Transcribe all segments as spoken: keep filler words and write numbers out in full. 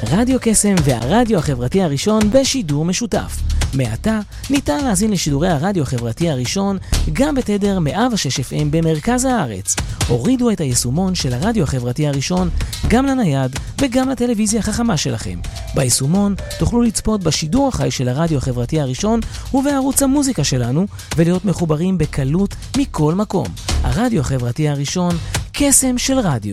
רדיו קסם והרדיו החברתי הראשון בשידור משותף. מעתה ניתן להזין לשידורי הרדיו החברתי הראשון גם בתדר מאה ושש אף אם במרכז הארץ. הורידו את היישומון של הרדיו החברתי הראשון גם לנייד וגם לטלוויזיה החכמה שלכם. ביישומון תוכלו לצפות בשידור החי של הרדיו החברתי הראשון ובערוץ המוזיקה שלנו ולהיות מחוברים בקלות מכל מקום. הרדיו החברתי הראשון, קסם של רדיו.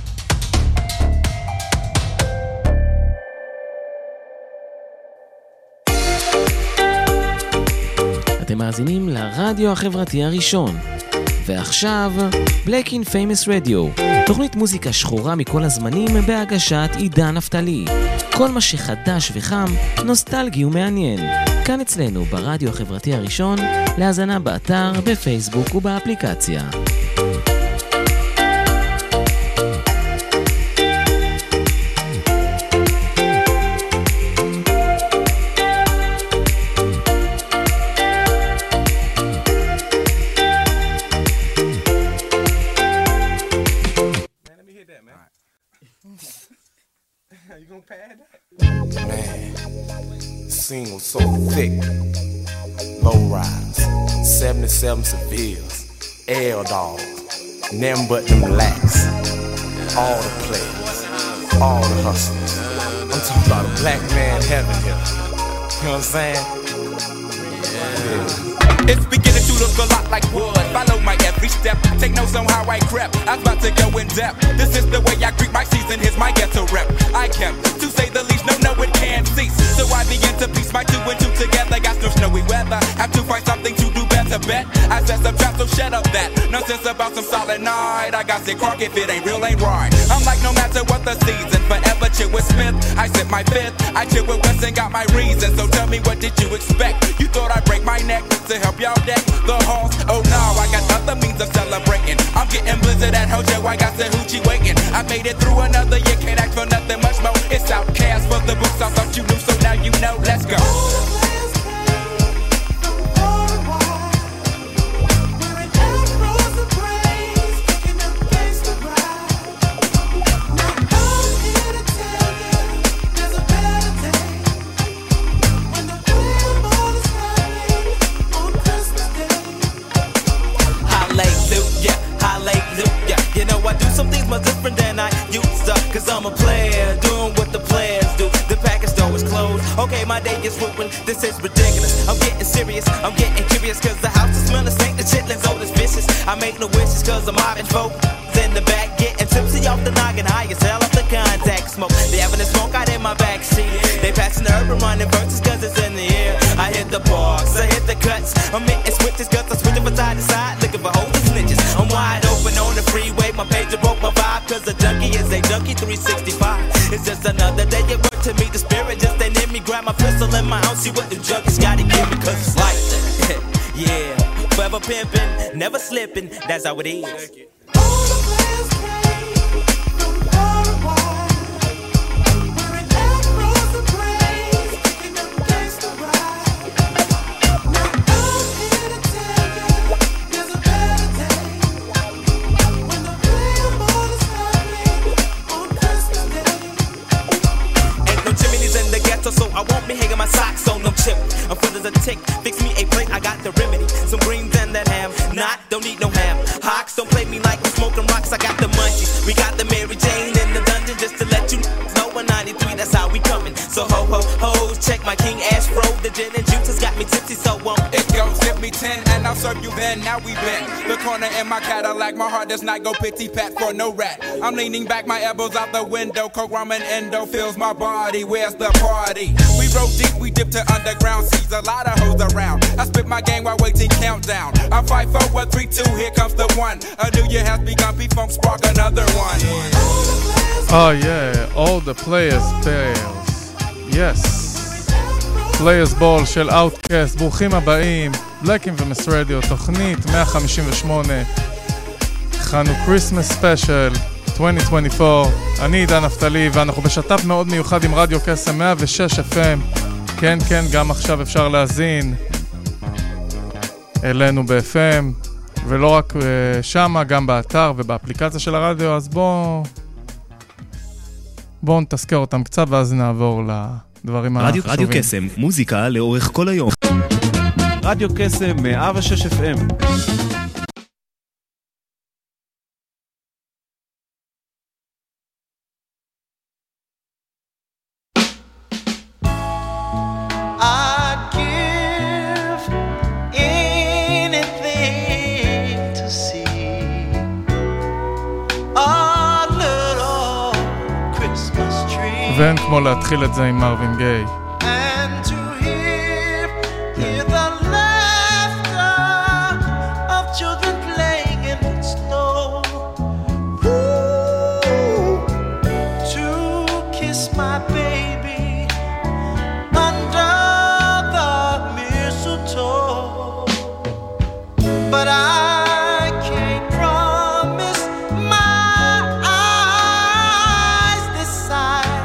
אתם מאזינים לרדיו החברתי הראשון. ועכשיו, Black in Famous Radio, תוכנית מוזיקה שחורה מכל הזמנים בהגשת עידן נפתלי. כל מה שחדש וחם, נוסטלגי ומעניין. כאן אצלנו ברדיו החברתי הראשון, להאזנה באתר, בפייסבוק ובאפליקציה. You gonna pad that? Man, the scene was so thick. Low rise, seventy-seven Sevilles, L dogs, nothing but them lacks. All the players, all the hustlers. I'm talking about a black man heaven here. You know what I'm saying? Yeah. It's beginning to look a lot like wood. Follow my every step. Take notes on how I crept. I was about to go in depth. This is the way I greet my season. Here's my ghetto rep. I kept, to say the least, no, no, it can't cease. So I begin to piece my two and two together. Got no snowy weather. Have to find something to do better, bet. I said some trap, so shut up that. Nonsense about some solid night. I got sick crock if it ain't real, ain't right. I'm like, no matter what the season, forever chill with Smith. I sip my fifth. I chill with West and got my reasons. So tell me, what did you expect? You thought I'd break my neck to help y'all deck the halls? Oh no, I got other means of celebrating. I'm getting blizzard at Hojo, I got the hoochie waiting. I made it through another year, can't ask for nothing much more. It's Outcast for the books, I thought you knew, so now you know, let's go. Much different than I used to, cause I'm a player, doing what the players do. The package store is closed, okay, my day is ruined. This is ridiculous, I'm getting serious, I'm getting curious, cause the house is smelling stank, the chitlins old as vicious. I make no wishes, cause I'm mobbing folk in the back, getting tipsy off the noggin, high as hell off the contact smoke. They having a smoke out in my backseat, they passing the urban running verses, cause it's in the air. I hit the parks, I hit the cuts, I'm hitting switches, cause I'm switching from side to side, looking for hoes and snitches. I'm wide open on the freeway, my pager broke my vibe, cause a junkie is a junkie three sixty-five. It's just another day at work to me, the spirit just ain't in me. Grab my pistol in my house, see what the junkies gotta give me, cause it's like that. Yeah, forever pimping, never slipping, that's how it is. All the players came from far and wide, wearing afros and braids, kicking up gangsta ride. Now I'm here to tell you, there's a better day, when the player ball is happening on Christmas Day. Ain't no chimneys in the ghetto, so I won't be hanging my socks on them chip. I'm full as a tick, fix me a plate, I got the remedy. Some greens and that ham, not, don't need no ham. Hawks, don't play me like we're smoking rocks, I got the munchies. We got the Mary Jane in the dungeon, just to let you know we're ninety-three, that's how we coming. So ho ho ho, check my King Ash Fro, the gin and juice has got me tipsy, so um It goes, give me ten and I'll serve you then, now we been. The corner in my Cadillac, my heart does not go pity pat for no rat. I'm leaning back, my elbows out the window, Coke, ramen, endo fills my body, where's the party? We rode deep, we dipped to underground seas, a lot of hoes around. I spit my game while waiting countdown. I fight for what, three, two, here comes the one. A new year has begun, P-Funk spark another one. Oh yeah, all the players fails. Yes. Players Ball של Outcast, ברוכים הבאים. בלקים ומס רדיו, תוכנית מאה חמישים ושמונה. חנו Christmas Special עשרים עשרים וארבע. אני עידן נפתלי ואנחנו בשת"פ מאוד מיוחד עם רדיו קסם מאה ושש אף אם. כן, כן, גם עכשיו אפשר להזין אלינו ב-אף אם, ולא רק שמה, גם באתר ובאפליקציה של הרדיו. אז בואו בואו נתזכר אותם קצת ואז נעבור לדברים רדיו, החשובים. רדיו קסם, מוזיקה לאורך כל היום. רדיו קסם מאה ושש אף אם. I'd give anything to see a little Christmas tree ואין כמו להתחיל את זה עם מרווין גיי. and to hear, hear the laughter of children playing in the snow. Ooh, to kiss my baby under the mistletoe, but I can't promise my eyes this side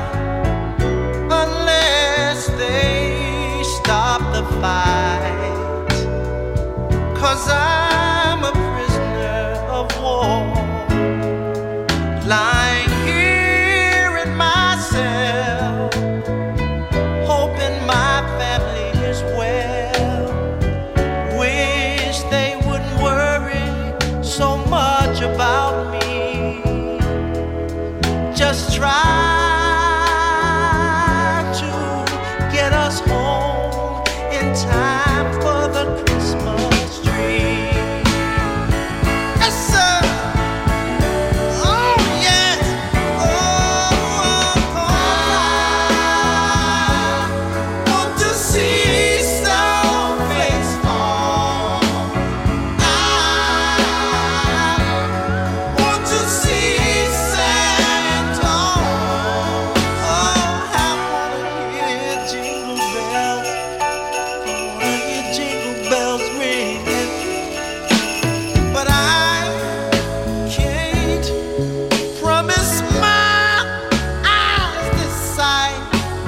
unless they stop the fight, 'cause I'm a prisoner of war, lying here in my cell, hoping my family is well. Wish they wouldn't worry so much about me. Just try to get us home in time for the Christmas tree. Yes, sir. Oh, yes. Oh, I want to see snowflakes fall. I want to see Santa. Oh, I want to hear jingle bells. I want to hear jingle bells ringing. But I can't promise my eyes this sight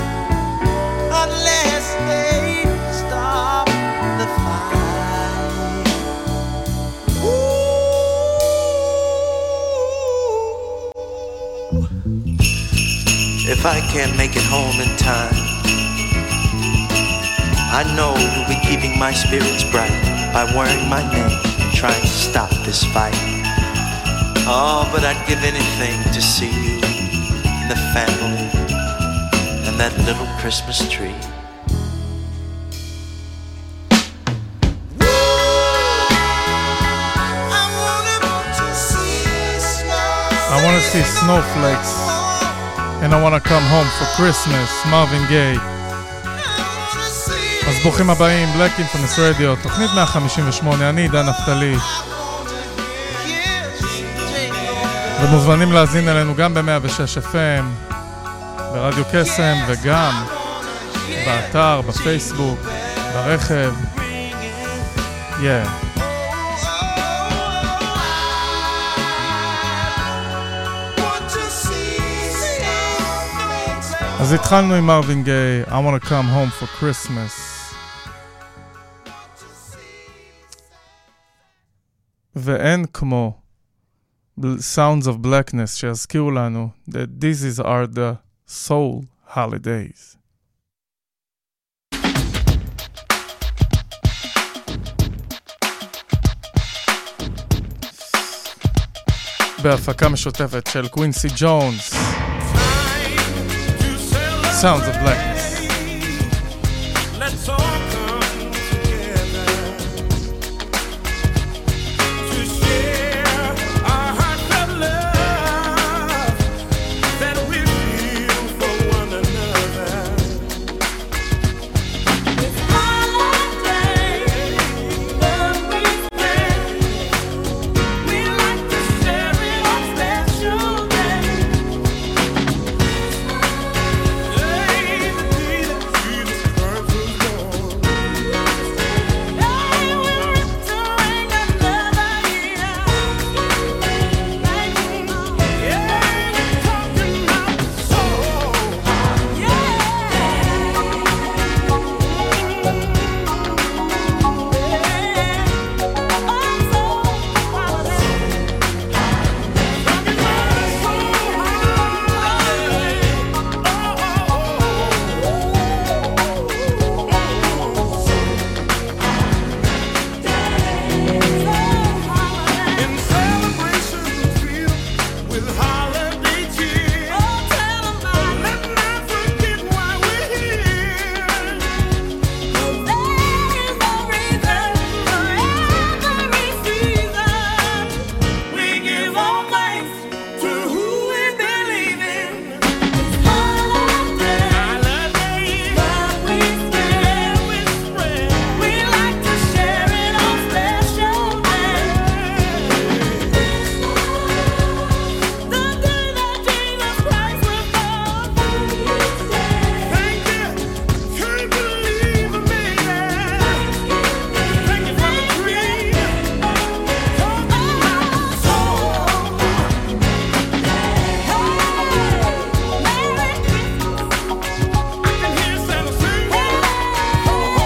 unless they stop the fight. Ooh. If I can't make it home in time, I know you'll be keeping my spirits bright by wearing my name and trying to stop this fight. Oh, but I'd give anything to see you and the family and that little Christmas tree. I want to see snowflakes and I want to come home for Christmas, מרווין גיי. אז ברוכים הבאים, Black Infamous Radio, תוכנית מאה חמישים ושמונה, אני עידן נפתלי. ומוזמנים להזין אלינו גם ב-מאה ושש אף אם, ברדיו קסם וגם באתר, בפייסבוק, ברכב. Yeah. אז התחלנו עם מרווין גיי, I want to come home for Christmas. ואין כמו Sounds of Blackness שיזכירו לנו that these are the soul holidays. בהפקה משותפת של קווינסי ג'ונס. Sounds of Blackness. Let's all come together to share our heartfelt love that we feel for one another. This holiday, love we spend, we like to share it on special days. with holiday cheer. Oh, tell 'em I let not forget why we're here. There's no reason for every season. We give all thanks to who we believe in. It's holiday, holiday, love we spread, we spread. We like to share it on special days. The day that Jesus Christ was born. Thank you, can't believe it, man. Thank you for the dream. Come on, soul. I can hear Santa sing. Ho, ho, ho.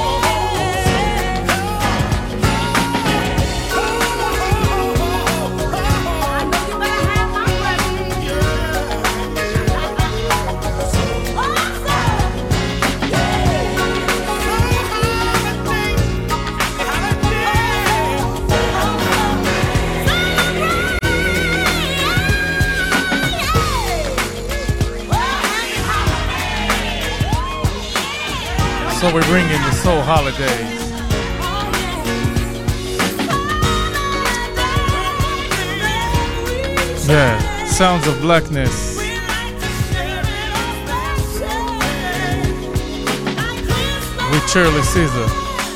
So we bring in the soul holidays. Yeah, sounds of blackness. With Shirley Caesar.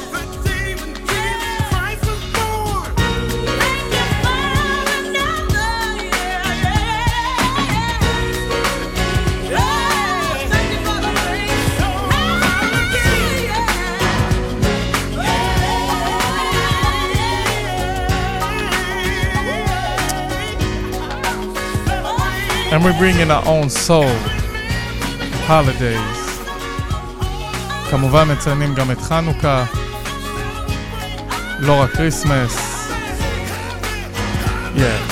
And we bring in our own soul holidays. כמובן מציינים גם את חנוכה, לא רק קריסמס. Yeah.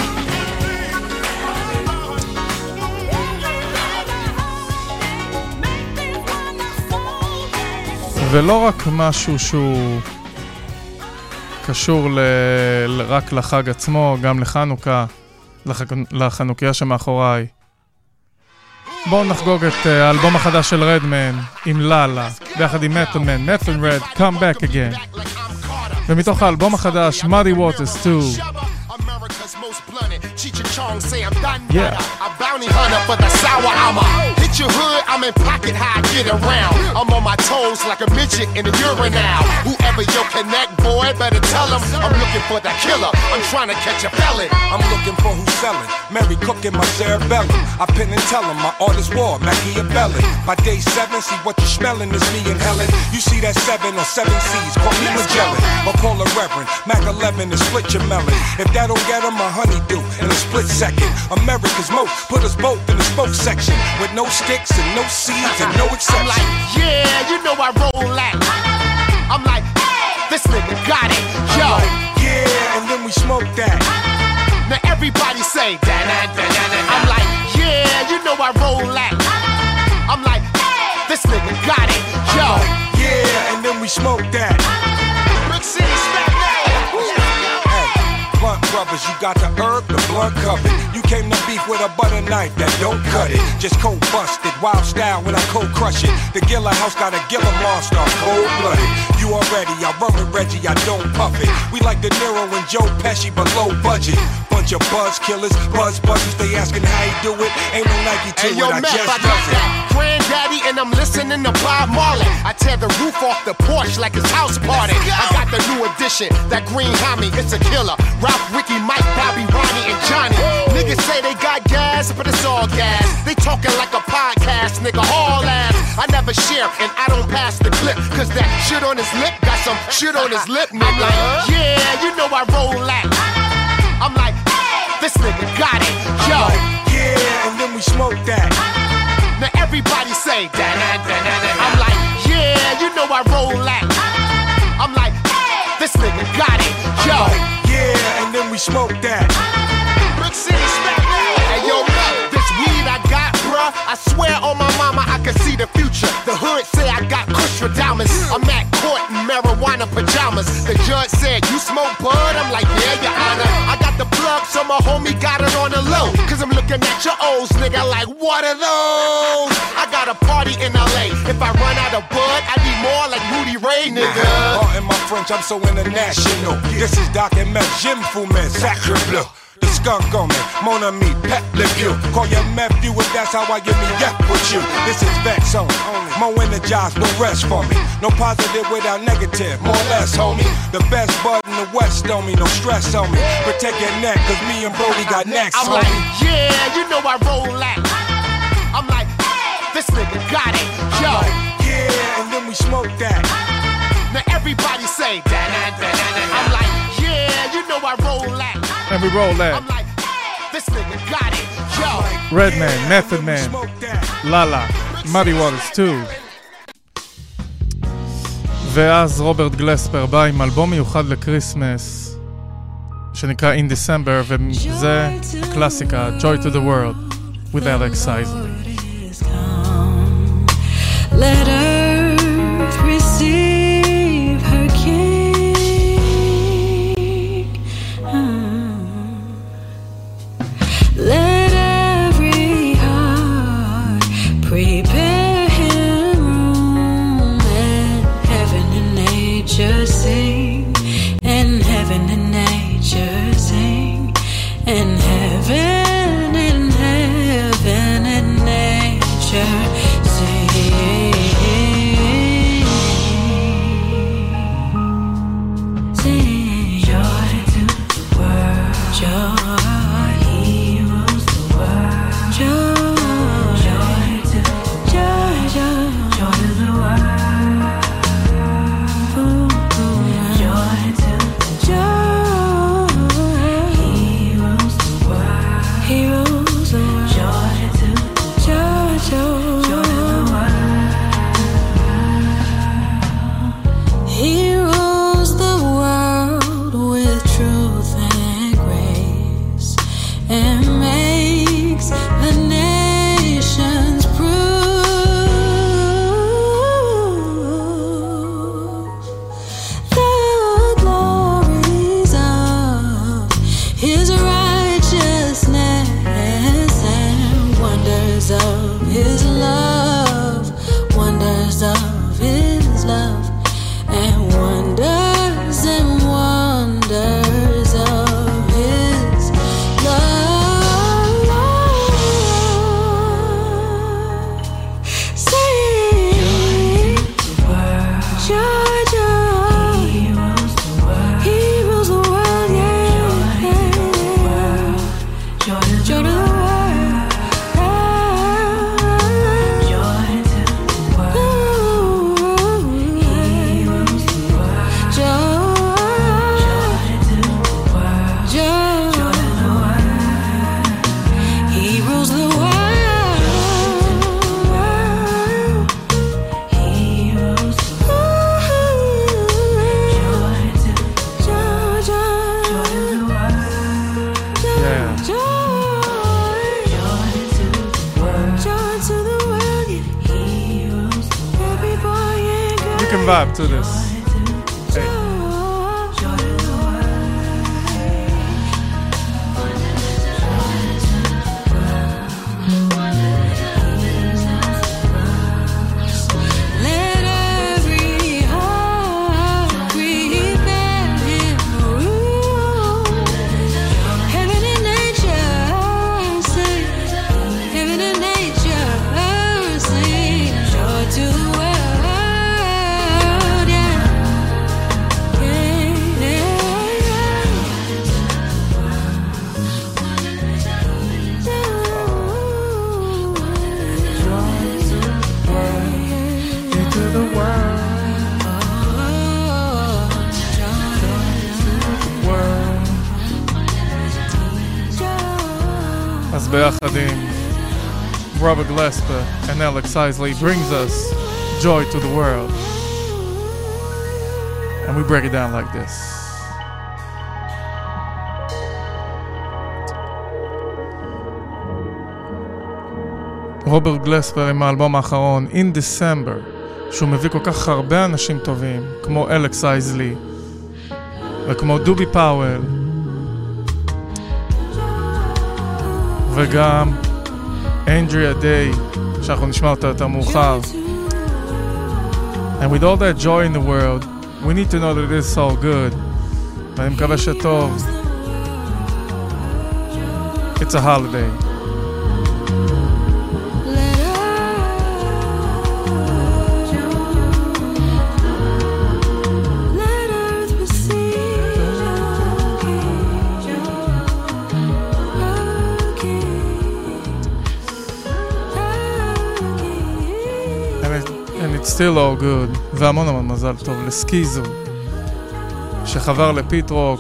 ולא רק משהו שהוא קשור ל... רק לחג עצמו, גם לחנוכה, לח... לחנוכיה שמאחוריי. בואו נחגוג את האלבום החדש של רדמן עם ללה, ביחד עם מת'למן, מת'ל רד, Come Back Again. ומתוך האלבום החדש, Muddy Waters two. Yeah. A bounty hunter for the sour I'ma hit your hood, I'm in pocket high, get around. I'm on my toes like a midget in a urinal. Whoever you connect, boy, better tell him I'm looking for that killer. I'm trying to catch a felon. I'm looking for who's selling. Mary cooking my cerebellum. I pin and tell him my art is war, Machiavelli. By day seven, see what you smelling is me and Helen. You see that seven or seven C's, call me Magellan. Or call a Reverend, Mac eleven and split your melon. If that don't get him, a honeydew in a split second. America's most put us both in the spoke section with no sticks and no seeds and no exception. I'm like, yeah, you know I roll that. I'm like, this nigga got it, yo. I'm like, yeah, and then we smoke that. Now everybody say that. I'm like, yeah, you know I roll that. I'm like, this nigga got it, yo. I'm like, yeah, and then we smoke that. Brick City, smack that. Blunt brothers, you got the herb, the blunt covered. You came to beef with a butter knife that don't cut it. Just cold busted, wild style when I cold crush it. The Gilla House got a Gilla monster, cold blooded. You already, I run with Reggie, I don't puff it. We like De Niro and Joe Pesci, but low budget. Bunch of buzz killers, buzz buzzers, they asking how he do it. Ain't no Nike to hey, it, yo, I Meth, just I does it. Granddaddy and I'm listening to Bob Marley. I tear the roof off the porch like it's house party. I got the new edition, that green homie, it's a killer. Ralph, Ricky, Mike, Bobby, Ronnie, and Johnny. Niggas say they got gas, but it's all gas. They talking like a podcast, nigga, all ass. I never share and I don't pass the clip, cause that shit on his lip got some shit on his lip, nigga. Yeah, you know I roll that. I'm like, this nigga got it, yo. I'm like, yeah, and then we smoke that. Now everybody say that. I'm like, yeah, you know I roll that. I'm like, this nigga got it, yo. I'm like, yeah, and then we smoke that. Brick City, smack that. Hey, yo, this weed I got, bruh, I swear on my mama I can see the future. The hood say I got kush for diamonds. I'm at court in marijuana pajamas. The judge said, you smoke bud? I'm like, yeah, your honor. I got the plug, so my homie got it on the low. Cause I'm looking looking at your O's, nigga, like, what are those? I got a party in L A. If I run out of bud, I need more like Rudy Ray, nigga. Uh-huh. In my French, I'm so international. This is Doc and Meth, Jim Fumin, Sacre Bleu. The skunk on me, mon ami, pet le vieux. Call your nephew if that's how I give me yep with you. This is Vex on more energized, no rest for me. No positive without negative, more or less, homie. The best bud in the West on me, no stress on me. Protect your neck, cause me and Brody got next, I'm homie. like, yeah, you know I roll that. I'm like, this nigga got it, yo. I'm like, yeah, and then we smoke that. Now everybody say, da-da-da-da-da. I'm like, yeah, you know I roll that. And we roll that. I'm like, this nigga got it, yo. Redman, Method Man, Lala, Muddy Waters two. ואז רוברט גלספר בא עם אלבום מיוחד לקריסמס שנקרא In December, וזה קלאסיקה, Joy to the World with Alex Isley. Let earth receive her king. Let every heart prepare him room, and heaven and nature sing, and heaven and nature sing, and heaven and heaven and nature sing. Sing joy to the world, joy, he rules the world, joy, joy to, joy, joy, joy to the world, joy to, joy, he rules the world, he rules the world, joy to, joy, joy, joy to the world, he rules the world with truth and grace, and makes the nations prove the glories of his righteousness and wonders of his love, wonders of his love, and wonders and wonders of his love. Sing, joy, joy, he rules the world, he rules the world, yeah. Joy to the world, joy to the world, he rules the world, joy to the world, joy to the world, he rules the world, he rules the world, joy to, joy, joy, joy to the world, Yeah. joy, joy to the world, joy to the world, he rules the world, every boy and girl. You can vibe to this. Hey. Joy to the Let every heart prepare him room. Heaven and nature sing, heaven and nature sing, joy to the world, yeah, yeah, To the world, world. אז ביחד עם Robert Glasper and Alex Isley brings us Joy to the World. And we break it down like this. רוברט גלספר עם האלבום האחרון In December, שהוא מביא כל כך הרבה אנשים טובים כמו אלכס אייזלי וכמו דובי פאוול וגם אנדריה דיי, שאנחנו נשמע אותה יותר מאוחר. And with all that joy in the world, we need to know that it is all good. ואני מקווה שטוב. It's a holiday. still all good, והמון המון מזל טוב לסקיזו, שחבר לפיט רוק,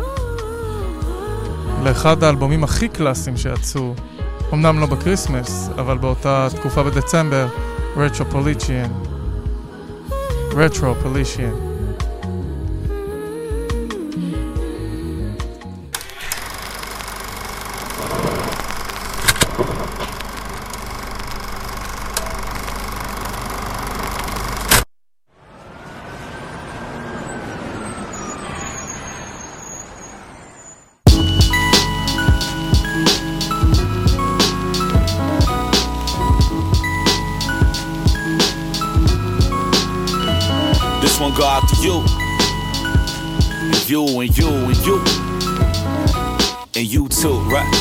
לאחד האלבומים הכי קלאסיים שיצאו, אמנם לא בקריסמס, אבל באותה תקופה בדצמבר, רטרופולישיאן. רטרופולישיאן. Go out to you, and you, and you, and you, and you too, right?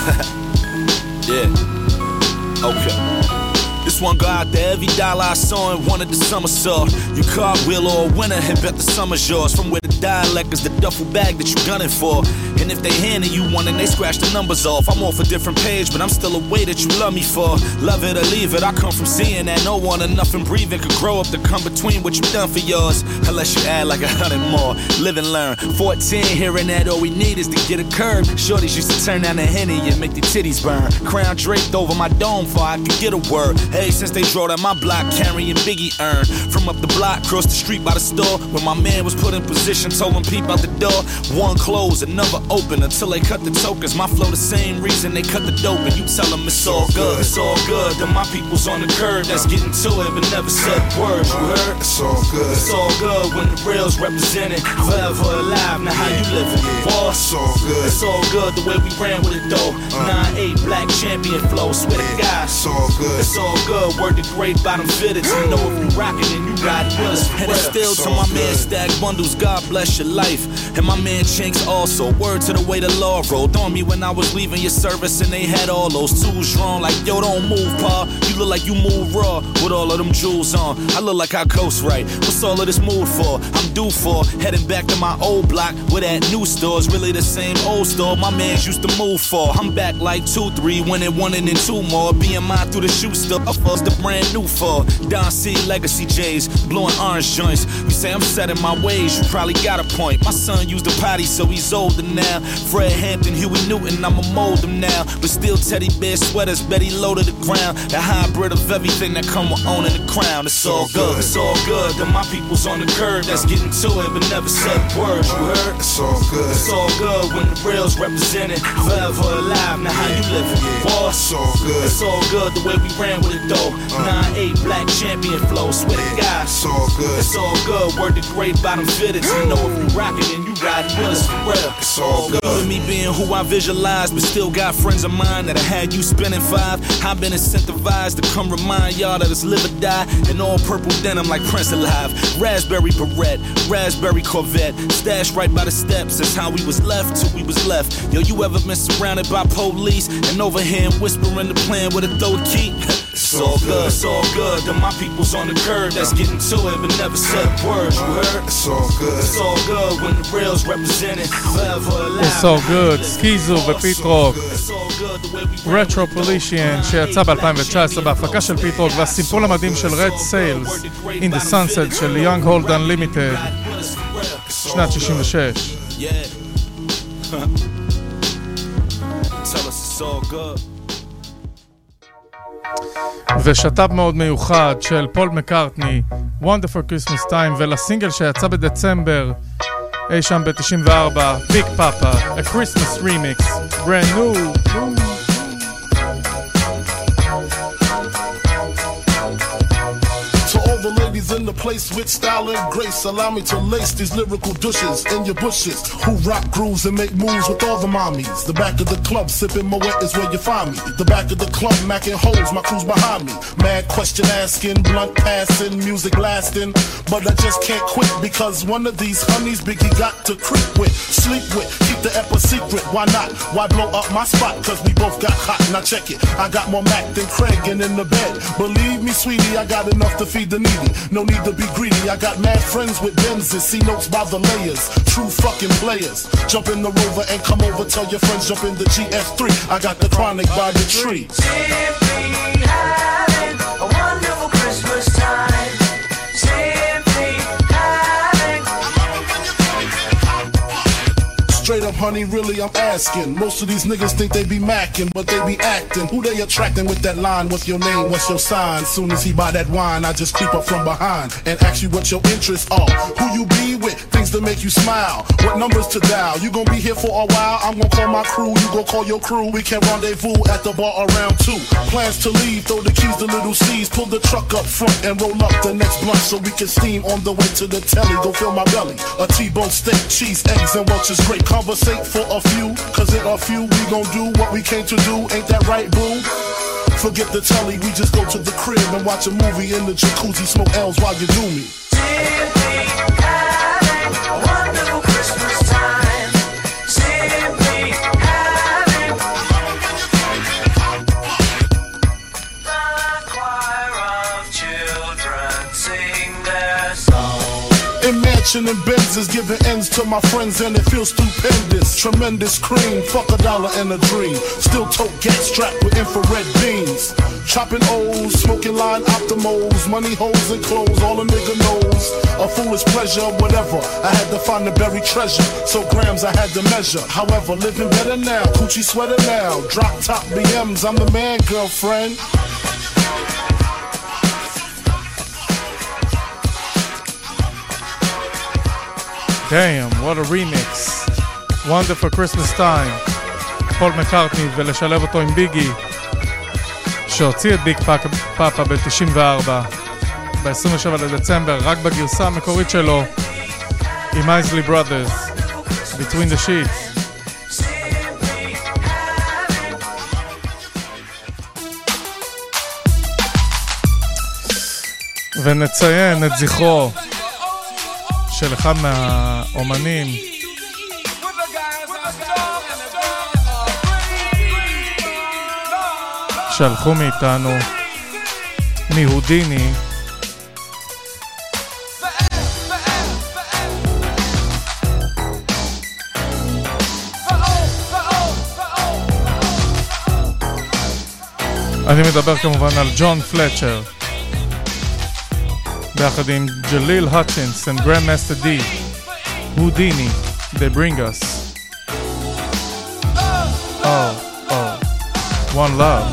Yeah, okay. This one go out to every dollar I saw and wanted the summer saw. You cartwheel or a winner and bet the summer's yours. From where the dialect is the duffel bag that you gunning for. And if they handing you one and they scratch the numbers off, I'm off a different page, but I'm still a way that you love me for. Love it or leave it, I come from seeing that no one or nothing breathing could grow up to come between what you've done for yours. Unless you add like a hundred more. Live and learn. fourteen, hearing that all we need is to get a curb. Shorties used to turn down the Henny and make their titties burn. Crown draped over my dome for I could get a word. Hey, since they drove down my block carrying Biggie urn. From up the block, across the street by the store, when my man was put in position, told him peep out the door. One closed, another open until they cut the tokens. My flow the same reason they cut the dope, and you tell them it's all good, it's all good. Then my people's on the curb that's getting to it but never said words. You heard? It's all good. It's all good when the real's represented. Forever alive, now how you living? Boss, it's all good. It's all good the way we ran with it though. nine eight black champion flow, swear to God. It's all good. It's all good. Word to great bottom fitted. To know if you rockin' and you got it. And it's still to my man Stack Bundles. God bless your life. And my man Chinks also. Word to the way the law rolled on me when I was leaving your service and they had all those tools drawn. Like yo, don't move, pa. You look like you move raw with all of them jewels on. I look like I coast right. What's all of this mood for? I'm due for heading back to my old block where that new store's really the same old store my mans used to move for. I'm back like two, three, winning one and then two more. Being mine through the shoe store. Us the brand new for Don C Legacy J's, blowing orange joints. You say I'm set in my ways, you probably got a point. My son used a potty, so he's older now. Fred Hampton, Huey Newton, I'ma mold him now. But still teddy bear sweaters, Betty low to the ground. The hybrid of everything that come with owning the crown. It's all good, it's all good. Then my people's on the curb that's getting to it but never said words. You heard? It's all good. It's all good when the real's represented. Forever alive, now how you living? Boss, it's all good. It's all good the way we ran with it though. nine eight black champion flow, swear to God. It's all good. It's all good. Word to great bottom fitted. To know if you rockin' and you riding with us for real. It's all good. With me being who I visualize, but still got friends of mine that I had you spending five. I've been incentivized to come remind y'all that it's live or die. And all purple denim like Prince Alive. Raspberry Barrette, raspberry Corvette. Stashed right by the steps. That's how we was left till we was left. Yo, you ever been surrounded by police and over here whispering the plan with a throw key? It's all good, it's all good. Then my people's on the curb that's getting to it but never said words. You heard? It's all good. It's all good when the real's represented. Forever alive. It's all good. סקיזו ופיט רוק. רטרופולישיאן שיצא ב-אלפיים תשע עשרה בהפקה של פיט רוק והסימפול המדהים של Red Sails In the Sunset של Young Hold Unlimited שנת שישים ושש. ושת"פ מאוד מיוחד של פול מקארטני Wonderful Christmas Time ולסינגל שיצא בדצמבר אי שם ב-תשעים וארבע Big Papa A Christmas Remix Brand New To all the ladies in the place with style and grace. Allow me to lace these lyrical douches in your bushes who rock grooves and make moves with all the mommies. The back of the club sipping Moet is where you find me. The back of the club macking holes, my crew's behind me. Mad question asking, blunt passing, music blasting. But I just can't quit because one of these honeys Biggie got to creep with, sleep with, keep the ep a secret. Why not? Why blow up my spot? Cause we both got hot. Now check it. I got more Mac than Craig and in the bed. Believe me, sweetie, I got enough to feed the needy. No need to be greedy. I got mad friends with Benzes. See notes by the layers. True fucking players. Jump in the Rover and come over. Tell your friends jump in the G F three. I got the Chronic by the tree. Simply having a wonderful Christmas time. Simply having. Straight up, honey, really, I'm asking. Most of these niggas think they be macking, but they be acting. Who they attracting with that line? What's your name? What's your sign? Soon as he buy that wine, I just creep up from behind and ask you what your interests are. Who you be with? Things to make you smile. What numbers to dial? You gon' be here for a while? I'm gon' call my crew. You gon' call your crew. We can rendezvous at the bar around two. Plans to leave. Throw the keys to little C's. Pull the truck up front and roll up the next blunt so we can steam on the way to the telly. Go fill my belly. A T-bone steak, cheese, eggs, and Welch's grape. Conversate for a few, cause in a few we gon' do what we came to do, ain't that right, boo? Forget the telly, we just go to the crib and watch a movie in the jacuzzi, smoke L's while you do me. Simply having a wonderful Christmas time. Simply having. The choir of children sing their song. Imagine and Benzes giving ends to my friends and it feels stupendous. Tremendous cream, fuck a dollar and a dream. Still tote gas strapped with infrared beams. Chopping O's, smoking line optimals. Money, holes, and clothes, all a nigga knows. A foolish pleasure, whatever. I had to find the buried treasure, so grams I had to measure. However, living better now, coochie sweater now. Drop top B Ms, I'm the man, girlfriend. Damn, what a remix. Wonderful Christmas Time. פול מקארטני ולשלב אותו עם ביגי שהוציא את ביג פאפה ב-תשעים וארבע ב-עשרים ושבעה לדצמבר רק בגרסה המקורית שלו עם אייזלי בראדרס Between the Sheets. ונציין את זכרו של אחד מהאומנים שהלכו מאיתנו, מהודיני. אני מדבר כמובן על ג'ון פלצ'ר ביחד עם ג'ליל הטשינס and Grandmaster D. Houdini, they bring us oh, oh, One Love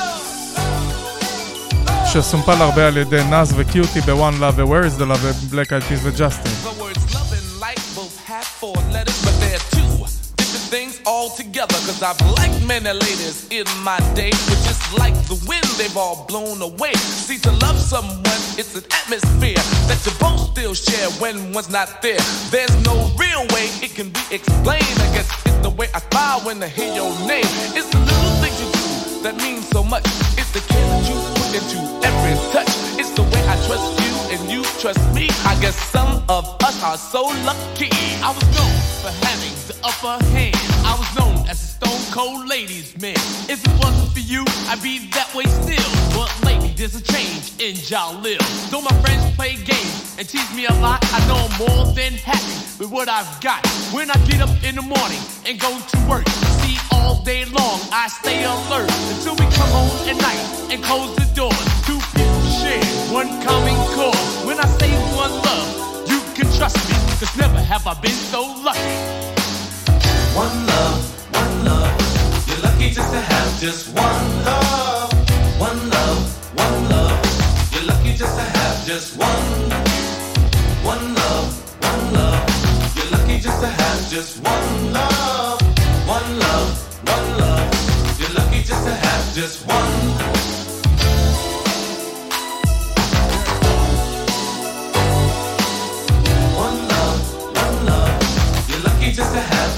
שסומפל הרבה על ידי נאז וקיוטי ב-One Love ו-Where is the Love ו-Black Eyed Peas ו-Justin. The words love and light both have four letters, but they're two different things altogether. Cause I've liked many ladies in my day, but just like the wind, they've all blown away. See, to love someone, it's an atmosphere that you both still share when one's not there. There's no real way it can be explained. I guess it's the way I smile when I hear your name. It's the little things you do that means so much. It's the care that you put into every touch. It's the way I trust you and you trust me. I guess some of us are so lucky. I was known for having the upper hand. I was known as a stone cold ladies man. If it wasn't for you, I'd be that way still. But lately there's a change in Jalil. Though my friends play games and tease me a lot, I know I'm more than happy with what I've got. When I get up in the morning and go to work, see all day long I stay alert until we come home at night and close the doors. Two people share one common cause. When I say one love, you can trust me, cause never have I been so lucky. One love, one love. You're lucky just to have just one love. One love, one love. You're lucky just to have just one. One love, one love. You're lucky just to have just one love. One love, one love. You're lucky just to have just one.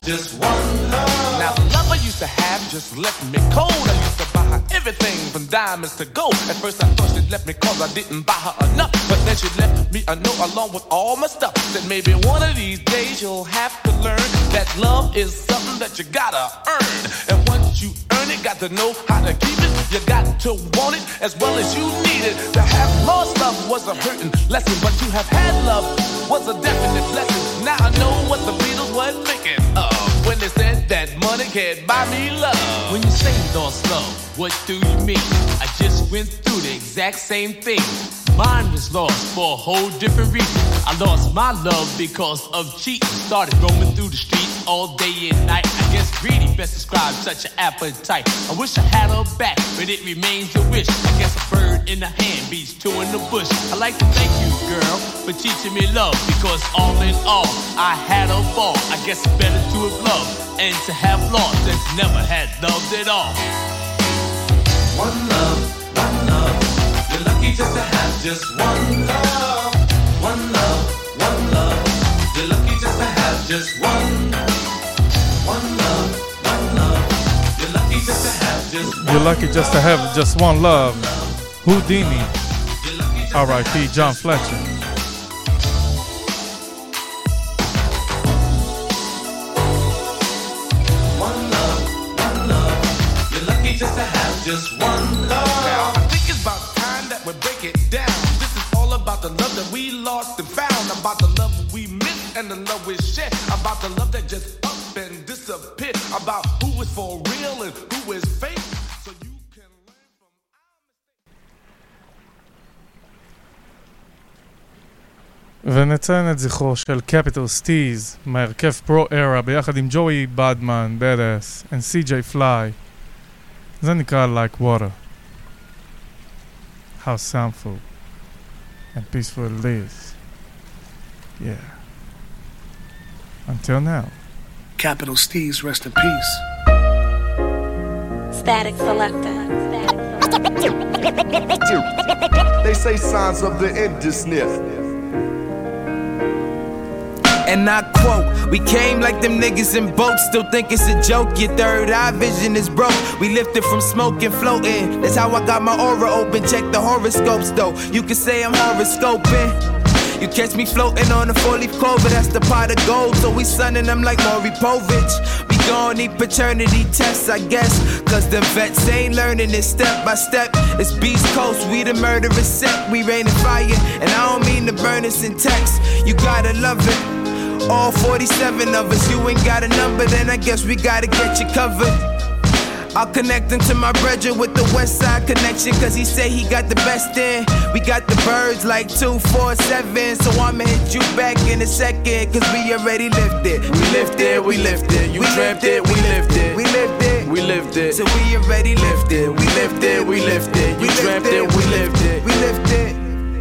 just one love. Now the love I used to have just left me cold. I used to buy her everything from diamonds to gold. At first I thought she left me cause I didn't buy her enough, but then she left me a note along with all my stuff. Said maybe one of these days you'll have to learn that love is something that you gotta earn. And once you earn it, got to know how to keep it. You got to want it as well as you need it. To have lost love was a hurting lesson, but to have had love was a definite blessing. Now I know what the Beatles were thinking of when they said that money can't buy me love. When you say lost love, what do you mean? I just went through the exact same thing. Mine was lost for a whole different reason. I lost my love because of cheating. Started roaming through the streets all day and night. I guess greedy best describes such an appetite. I wish I had her back, but it remains a wish. I guess a bird in the hand beats two in the bush. I like to thank you, girl, for teaching me love, because all in all, I had a ball. I guess it's better to have loved and to have lost than to never had loved at all. One love, one love. You're lucky just to have just one love. One love, one love. You're lucky just to have just one. One love, one love. You're lucky just to have just one. You're lucky just to have just one love. Houdini. R I P John Fletcher. One love, one love. You're lucky just to have just one love. Now I think it's about time that we break it down. This is all about the love that we lost and found, about the love we missed and the love we shared, about the love that just up and disappeared, about who is for real and who is fake. So you can learn from our mistakes. ונציין את זכרו של קפיטל סטיז מהרכב פרו-ארה ביחד עם ג'וי בדמן, בדאס, and סי ג'יי Fly. זה נקרא Like Water. How soundful and peaceful it is. Yeah. Until now. Capital Steez, rest in peace. Static Selector. They say signs of the end is near. And I quote, we came like them niggas in boats, still think it's a joke, your third eye vision is broke. We lifted from smoke and floating, that's how I got my aura open. Check the horoscopes though, you can say I'm horoscoping. You catch me floating on a four-leaf clover, that's the pot of gold. So we sunning them like Maury Povich. We gon' need paternity tests, I guess, cause the vets ain't learning it step by step. It's Beast Coast, we the murderous set. We raining fire, and I don't mean to burn us in text. You gotta love it. All forty-seven of us, you ain't got a number, then I guess we gotta get you covered. I'll connect him to my brother with the West Side connection, cause he say he got the best in. We got the birds like two four seven, so I'ma hit you back in a second, cause we already lived it. We lived it, we lived it, you dreamt it, we lived it. We lived it, we lived it, so we already lived it. We lived it, we lived it, you dreamt it, we lived it. We lived it.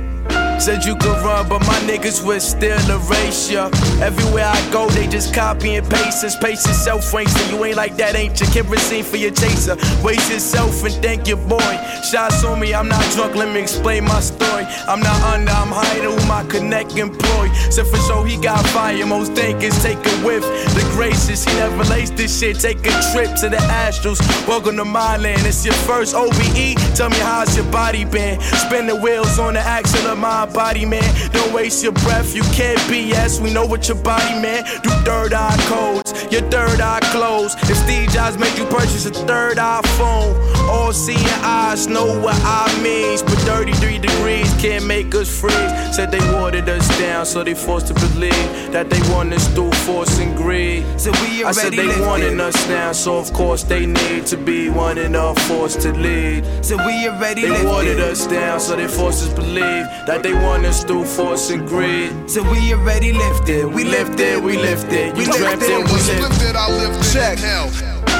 Said you could run, but my niggas would still erase ya. Everywhere I go, they just copy and paste us. Pace yourself, Frankston. You ain't like that, ain't your kerosene for your chaser. Waste yourself and thank your boy. Shots on me, I'm not drunk, let me explain my story. I'm not under, I'm higher, who my connect employ. So for sure, he got fire, most thinkers take a whiff. The gracious, he never laced this shit. Take a trip to the Astros, welcome to my land. It's your first O B E, tell me how's your body been. Spin the wheels on the axle of my body, man. Don't waste your breath, you can't B S. We know what your body, man. Do third eye codes, your third eye closed. If Steve Jobs made you purchase a third iPhone, all seeing eyes know what I means. But thirty-three degrees can't make us freeze. Said they watered us down, so they forced to believe that they want us through force and greed. So we I said they wanting us now, so of course they need to be wanting our force to lead. So we already they watered us down, so they forced us to believe that they want us through force and greed. So we already lifted, we lifted, we lifted. You dreamt it, we lifted. I lifted, check.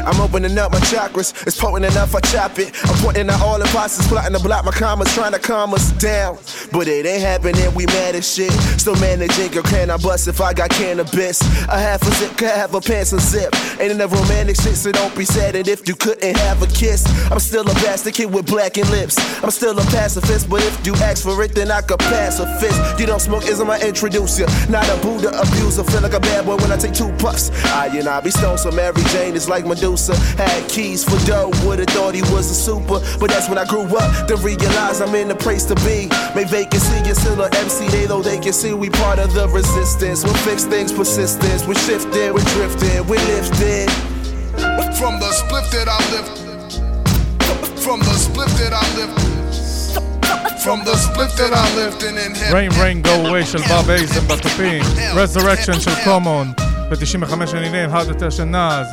I'm opening up my chakras. It's potent enough, I chop it. I'm pointing at all imposters, plotting to block my commas, trying to calm us down. But it ain't happening, we mad as shit. Still managing, girl, can I bust if I got cannabis? A half a zip, could have a pants and zip. Ain't enough romantic shit, so don't be sad that if you couldn't have a kiss. I'm still a bastard kid with blackened lips. I'm still a pacifist, but if you ask for it, then I could pass a fist. You don't smoke, isn't my introduce you? Not a Buddha abuser, feel like a bad boy when I take two puffs. I and I be stoned, so Mary Jane is like Medusa. Had keys for dough, would've thought he was a super. But that's when I grew up, to realize I'm in the place to be. May vacancy, you're still a M C, they though they can see we part of the resistance. We'll fix things, persistence, we're shifting, we're drifting, we're lifted. From the split that I lift. From the split that I lift. From the split that I lived in in Rain Rain Go Away של בוב אייזן בטופים, Resurrection של קומון ב-תשעים וחמש שנים, hard יותר של נאז.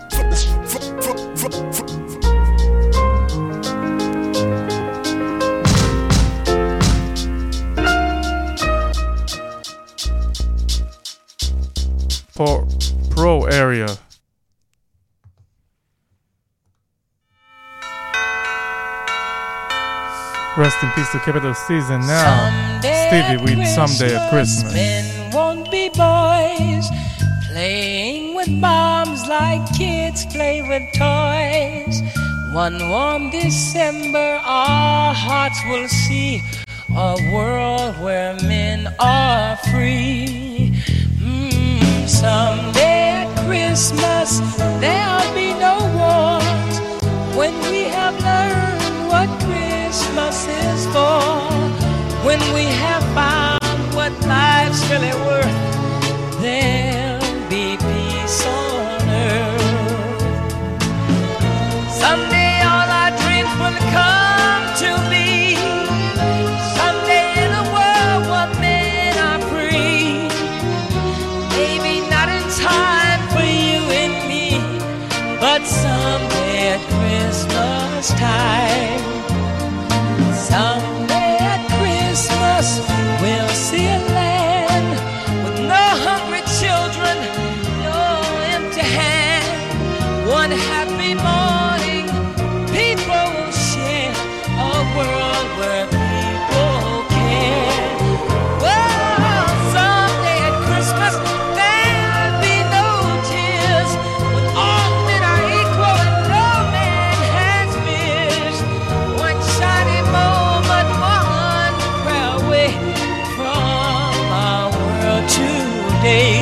Pro, pro area. Rest in peace to Capital Season now. Someday Stevie with Someday at Christmas. Men won't be boys, playing with bombs like kids play with toys. One warm December, our hearts will see a world where men are free. Mm, someday at Christmas, there'll be no wars when we have learned what Christmas is for. When we have found what life's really worth, there'll be peace on earth. Someday all our dreams will come to be. Someday in a world where men are free. Maybe not in time for you and me, but someday at Christmas time. Someday at Christmas we'll see a land with no hungry children, no empty hand. One happy morning people will share a world where people care. Well, someday at Christmas there'll be no tears, when all men are equal and no man has fears. One shiny moment, one prayer away from our world today.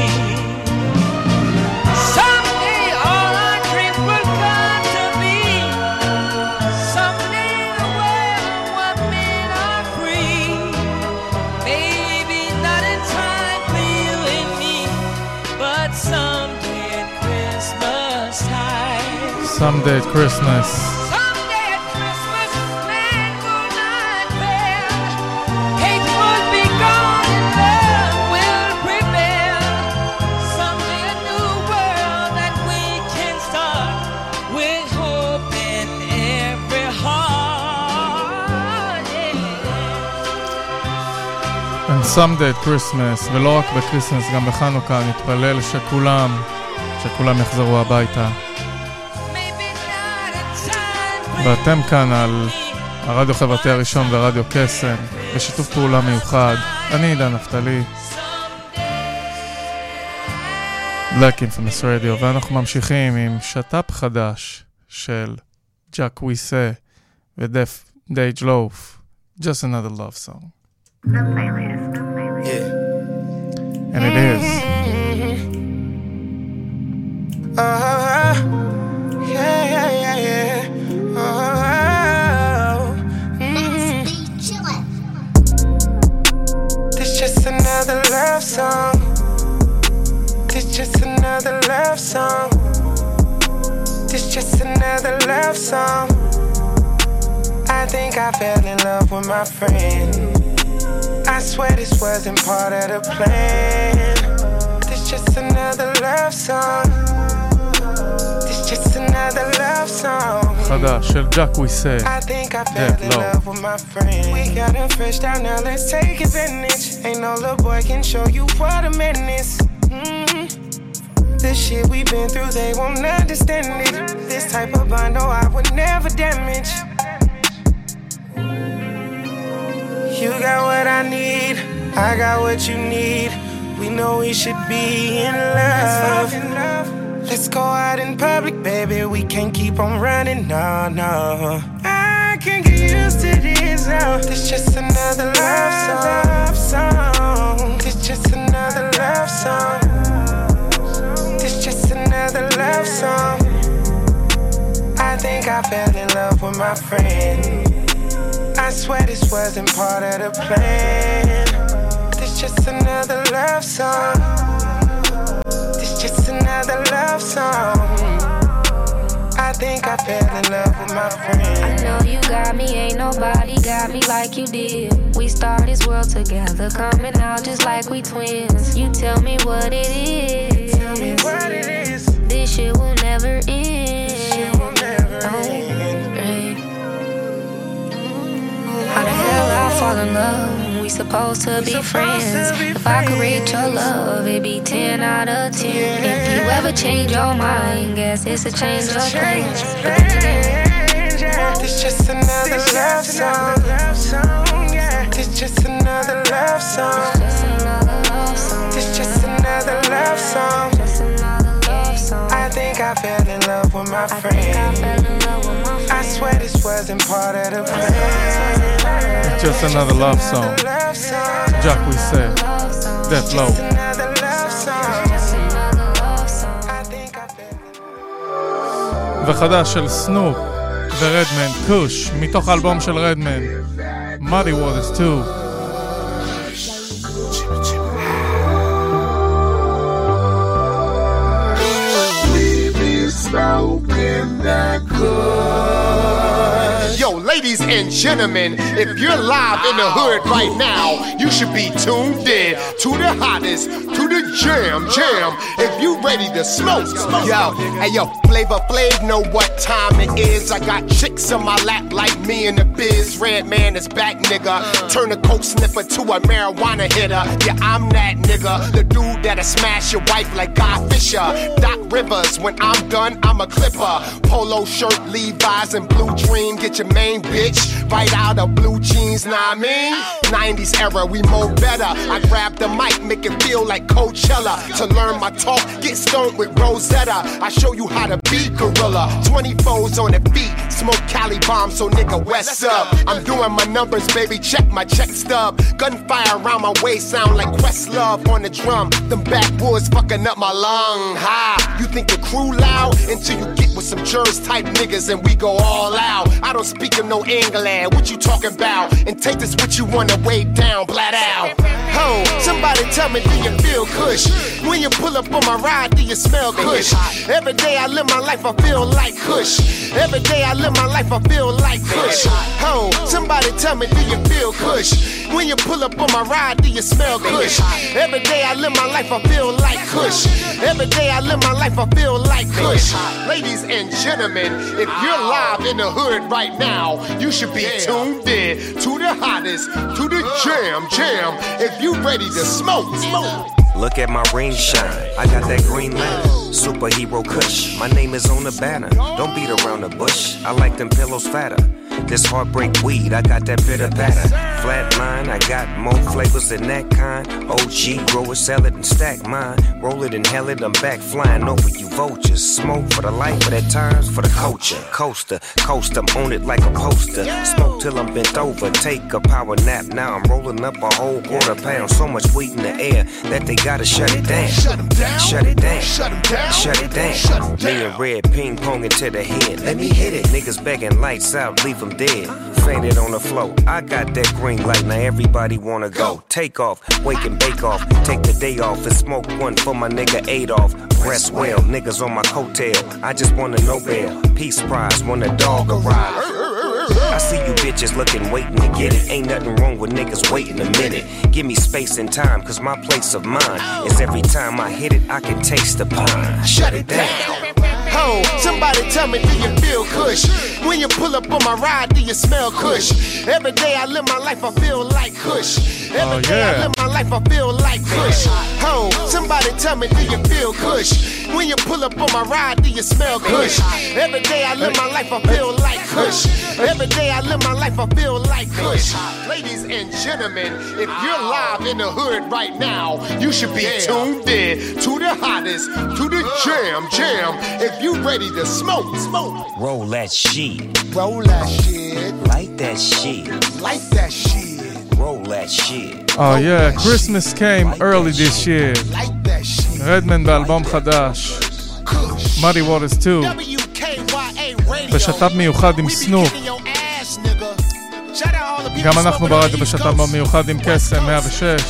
Someday all our dreams will come to be. Someday in a world where men are free. Maybe not in time for you and me, but someday at Christmas time. Someday at Christmas. Someday at Christmas, man will not fail. Hate will be gone and love will prevail. Someday a new world that we can start with hope in every heart. Yeah. And someday at Christmas, ולא רק בקריסמס, גם בחנוכה, נתפלל שכולם, שכולם יחזרו הביתה. ואתם כאן על הרדיו חברתי הראשון ורדיו קסם, בשיתוף פעולה מיוחד. אני עידן נפתלי, Black Infamous Radio, ואנחנו ממשיכים עם שטאפ חדש של ג'אק וויסה ודף דייג' לוף, Just Another Love Song. Yeah. And it is. Uh, yeah, yeah, yeah, yeah. Oh, mm. This just another love song. This just another love song. This just another love song. I think I fell in love with my friend. I swear this wasn't part of the plan. This just another love song. This just another love song. חדש של ג'אק וויסה, I think I fell in love with my friend. We got him fresh down now, let's take advantage. Ain't no little boy can show you what a man is. Mm-hmm. The shit we been through, they won't understand it. this type of bond, no, I would never damage. You got what I need, I got what you need. We know we should be in love. Let's go out in public, baby. We can't keep on running, no, no. I can't get used to this now. This just another love song. Love song. This just another love song. This just another love song. I think I fell in love with my friend. I swear this wasn't part of the plan. This just another love song. This just another love song. I think I fell in love with my friend. I know you got me, ain't nobody got me like you did. We started this world together, coming out just like we twins. You tell me what it is. Tell me what it is. This shit will never end. This shit will never oh, end. Right. How the hell I fall in love? We supposed to be friends. Be if friends. I could rate your love, it'd be ten out of ten. Yeah. If you ever change your mind, guess it's a change of plans. This just another this love song. Love song. Yeah. This just another love song. This just another love song. I think I fell in love with my friend. I swear this wasn't part of the plan. It's just another love song. Jack, we said. Death Low. וחדש של סנופ ורדמן, קוש, מתוך האלבום של רדמן, Muddy Waters two. Yo, ladies and gentlemen, if you're live in the hood right now, you should be tuned in to the hottest, to the jam, jam. If you ready to smoke, yo, hey yo, Flavor Flav know what time it is. I got chicks on my lap like me in the biz. Redman is back, nigga. Turn a coke sniffer to a marijuana hitter. Yeah, I'm that nigga, the dude that'll smash your wife like Guy Fisher. Doc Rivers, when I'm done, I'm a clipper. Polo shirt, Levi's, and blue dream. Get your main bitch right out of blue jeans, nah I mean? nineties era, we more better. I grab the mic, make it feel like Coachella. To learn my talk, get stoned with Rosetta. I show you how to be gorilla. twenty-fours on the feet, smoke Cali bombs, so nigga west up. I'm doing my numbers, baby, check my check stub. Gunfire around my waist, sound like Questlove on the drum. Them backwoods fucking up my lung. Ha! You think the crew loud until you get with some jurors type niggas and we go all out. I don't speak of no English, what you talking about? And take this what you wanna way down, blat out. Ho, somebody tell me, do you feel kush? When you pull up on my ride, do you smell kush? Every day I live my life, I feel like kush. Every day I live my life, I feel like kush. Ho, somebody tell me, do you feel kush? When you pull up on my ride, do you smell kush? Every day I live my life, I feel like kush. Every day I live my life, I feel like kush. Ladies and gentlemen, if you're live in the hood right now, you should be tuned in to the hottest, to the jam, jam. If you ready to smoke, smoke. Look at my ring shine, I got that green lantern, superhero kush. My name is on the banner, don't beat around the bush. I like them pillows fatter, this heartbreak weed, I got that bitter batter. Flatline, I got more flavors than that kind. O G, grow it, sell it and stack mine. Roll it and hell it, I'm back flying over you vultures. Smoke for the life, but at times for the culture. Coaster, coast, I'm on it like a poster. Smoke till I'm bent over, take a power nap. Now I'm rolling up a whole quarter pound. So much weed in the air that they gotta shut it down. Shut it down. Shut it down. Shut it down. Shut it down. Shut it down. Me and Red ping pong into the head. Let me hit it. Niggas begging lights out, leave them dead. Fainted on the floor. I got that green light, now everybody wanna go. Take off, wake and bake off. Take the day off and smoke one for my nigga Adolf. Rest well, niggas on my coattail. I just won a Nobel Peace Prize, won a dog a ride. I see you bitches looking, waiting to get it. Ain't nothing wrong with niggas waiting a minute. Give me space and time, cause my place of mine is every time I hit it, I can taste the pine. Shut it down. Ho, somebody tell me, do you feel kush? When you pull up on my ride, do you smell kush? Every day I live my life, I feel like kush. Every Oh, day I yeah. live my life, I feel like Kush. Ho, somebody tell me, do you feel Kush? When you pull up on my ride, do you smell Kush? Every day I live my life, I feel like Kush. Every day I live my life, I feel like Kush. Ladies and gentlemen, if you're live in the hood right now, you should be tuned in to the hottest, to the jam, jam. If you ready to smoke, smoke. Roll that shit. Roll that shit. Light that shit. Light that shit. Roll that shit. Oh yeah, Christmas came early this year. רדמן באלבום חדש. Muddy Waters two. בשת"פ מיוחד עם סנופ. גם אנחנו ברדיו בשת"פ מיוחד עם קסם מאה ושש.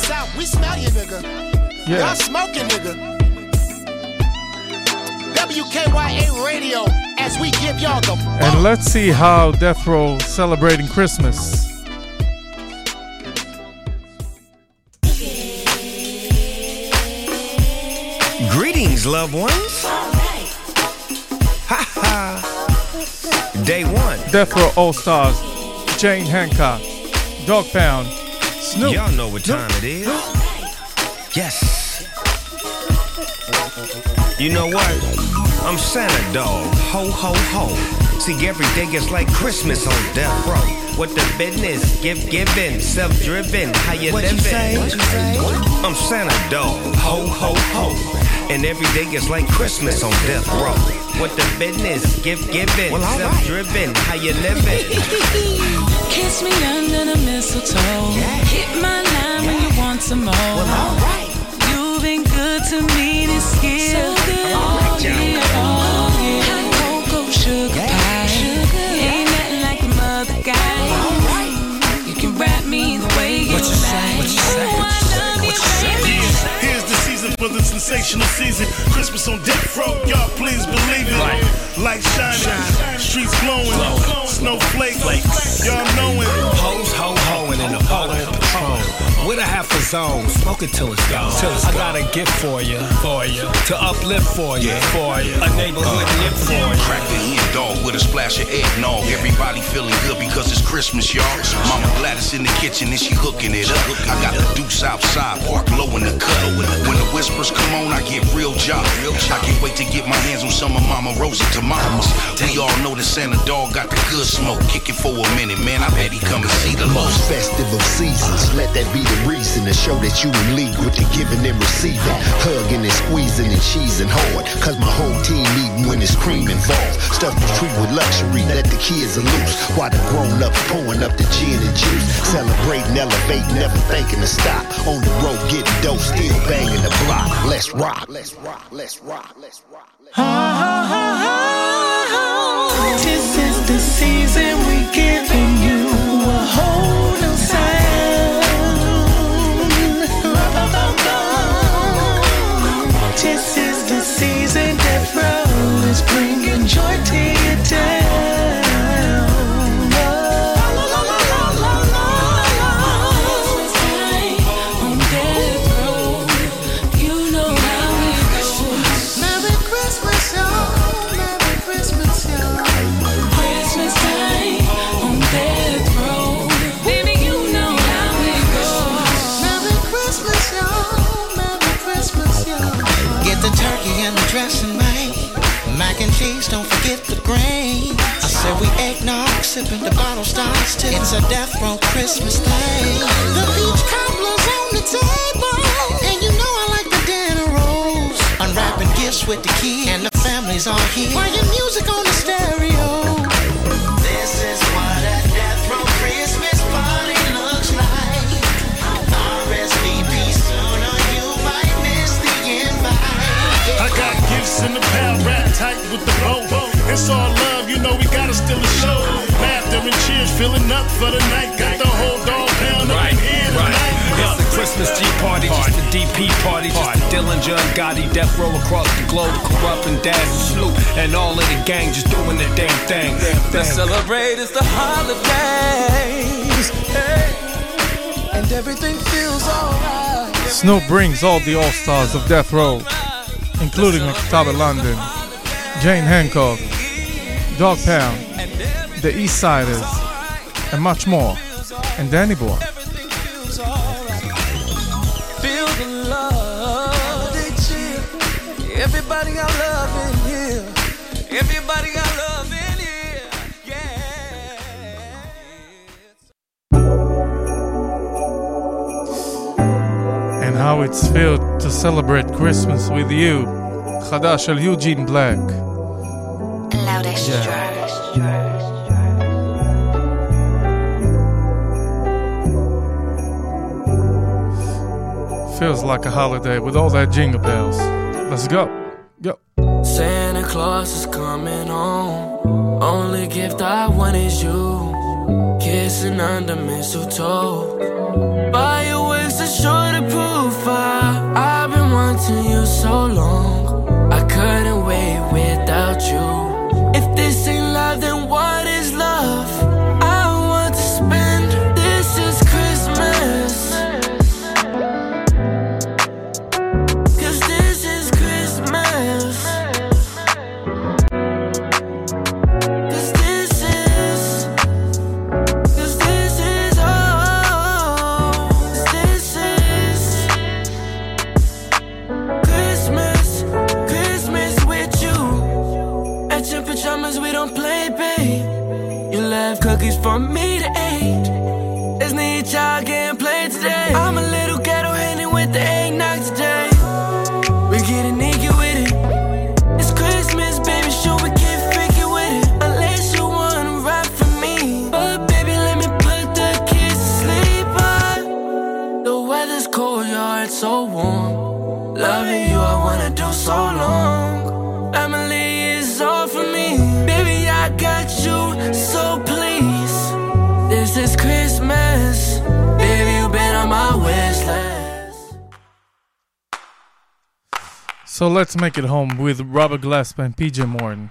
Y'all smoking, nigga. W K Y A Radio, as we give y'all the And let's see how Death Row celebrating Christmas. Greetings, loved ones. Ha ha. Day one. Death Row All Stars. Jane Hancock. Dog Pound. Snoop. Y'all know what time it is. Yes. You know what? I'm Santa dog. Ho ho ho. See, every day is like Christmas on Death Row. What the business? Give giving, self-driven. How you What living? you say? What you say? I'm Santa dog. Ho ho ho. And every day is like Christmas on Death Row. What the business? Give giving, Well, all right. self-driven. How you living? Kiss me under the mistletoe. Hit my line when you want some more. Well, all right. You've been good to me this year. So good all year, all year. Hot cocoa, sugar pie. Ain't nothing like the mother guy. You can wrap me the way you like. What you say? Oh, I love you, baby. Here's the season for the sensational season. Christmas on Death Row, y'all please believe it. Lights shining, streets glowing, snowflakes, y'all know it. Hoes, ho, hoeing in the pole patrol. With a half a zone, smoke it till it's gone. I got a gift for you, for you, to uplift for you, for you, a neighborhood nip for you. Crack the hen dog with a splash of eggnog. Everybody feeling good because it's Christmas, y'all. Mama Gladys in the kitchen and she hooking it up. I got the deuce outside, park low in the cut. When the whispers come on, I get real job. I can't wait to get my hands on some of Mama Rosie tamales. We all know that Santa dog got the good smoke. Kick it for a minute, man. I bet he come and see the most festive of seasons. Let that be the reason to show that you in league with the giving and receiving, hugging and squeezing and cheesing hard. Cause my whole team eating when it's cream involved. Stuff the tree with luxury, let the kids are loose. While the grown ups pouring up the gin and juice. Celebrating, elevate, never thinking to stop. On the road getting dope, still banging the block. Let's rock, let's rock, let's rock, let's rock. This is the season we giving you a whole new sound. This is the season Death Row is bringing joy to your town. On Death Row, you know how we go. Merry Christmas, y'all. Merry Christmas, y'all. Christmas time on Death Row, baby, you know how we go. Merry Christmas, y'all. Merry Christmas, y'all. Get the turkey and the dressing right. Mac and cheese, don't forget the grain. I said we eggnog, sipping the bottle starts too. It's a Death Row Christmas thing. The peach cobbler's on the table, And you know I like the dinner rolls. Unwrapping gifts with the kids and the families all here. playing music on the stereo. This is what a Death Row Christmas party looks like. R S V P soon or you might miss the invite. I got gifts in the pal, wrapped tight with the bow. It's all love, you know we gotta still a show. Laughter and cheers, filling up for the night. Got the whole dog pound up in here tonight. It's the Christmas tea party, just the D P party, just the Dillinger and Gotti, Death Row across the globe, Corrupt and Daz and Snoop, and all of the gang just doing their damn thing. Let's celebrate, it's the holidays, hey. And everything feels alright. Snoop brings all the all-stars of Death Row, including Octava London, Jane Hancock, Dog Pound, the East Siders, and much more, and Danny Boy. it's alright. Feel the love. Holiday chill. Everybody got love in here. Everybody got love in here. Yeah. And how it's felt to celebrate Christmas with you. חדש של יוג'ין בלק. Loudest Yeah. Feels like a holiday with all that jingle bells. Let's go. Go. Santa Claus is coming home. Only gift I want is you. Kissing under mistletoe. Fireworks are sure to prove I, I've been wanting you so long. I couldn't wait without you. If this ain't love, then what is love? I want to spend. This is Christmas. Cause this is Christmas. Cause this is. Cause this is all. This is Christmas. Christmas with you. At your pajamas, we don't play, babe. You left cookies for me to eat. There's need child getting played today. I'm a little ghetto handing with the eggnog today. We're getting naked with it. It's Christmas, baby, sure we get freaky with it. Unless you wanna ride for me. But baby, let me put the kids to sleep. But the weather's cold, your heart's so warm. Loving you, I wanna do so long. Family is all for me. Baby, I got you, so please. This is Christmas. Baby, you've been on my wish list. So let's make it home with Robert Glasper and P J Morton.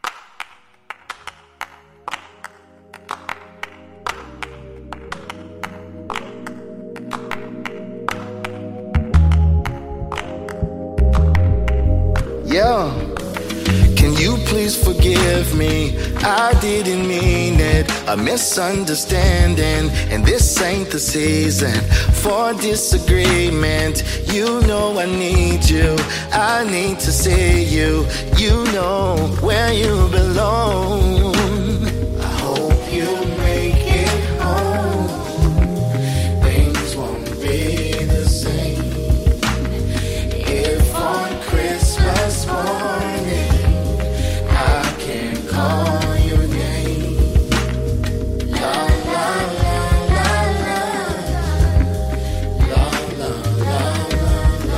Yeah. Can you please forgive me? I didn't mean it. A misunderstanding. And this ain't the season for disagreement. You know I need you. I need to see you. You know where you belong. I hope you make it home. Things won't be the same. If on Christmas morning I can call your name. La la la la la. La la la la la.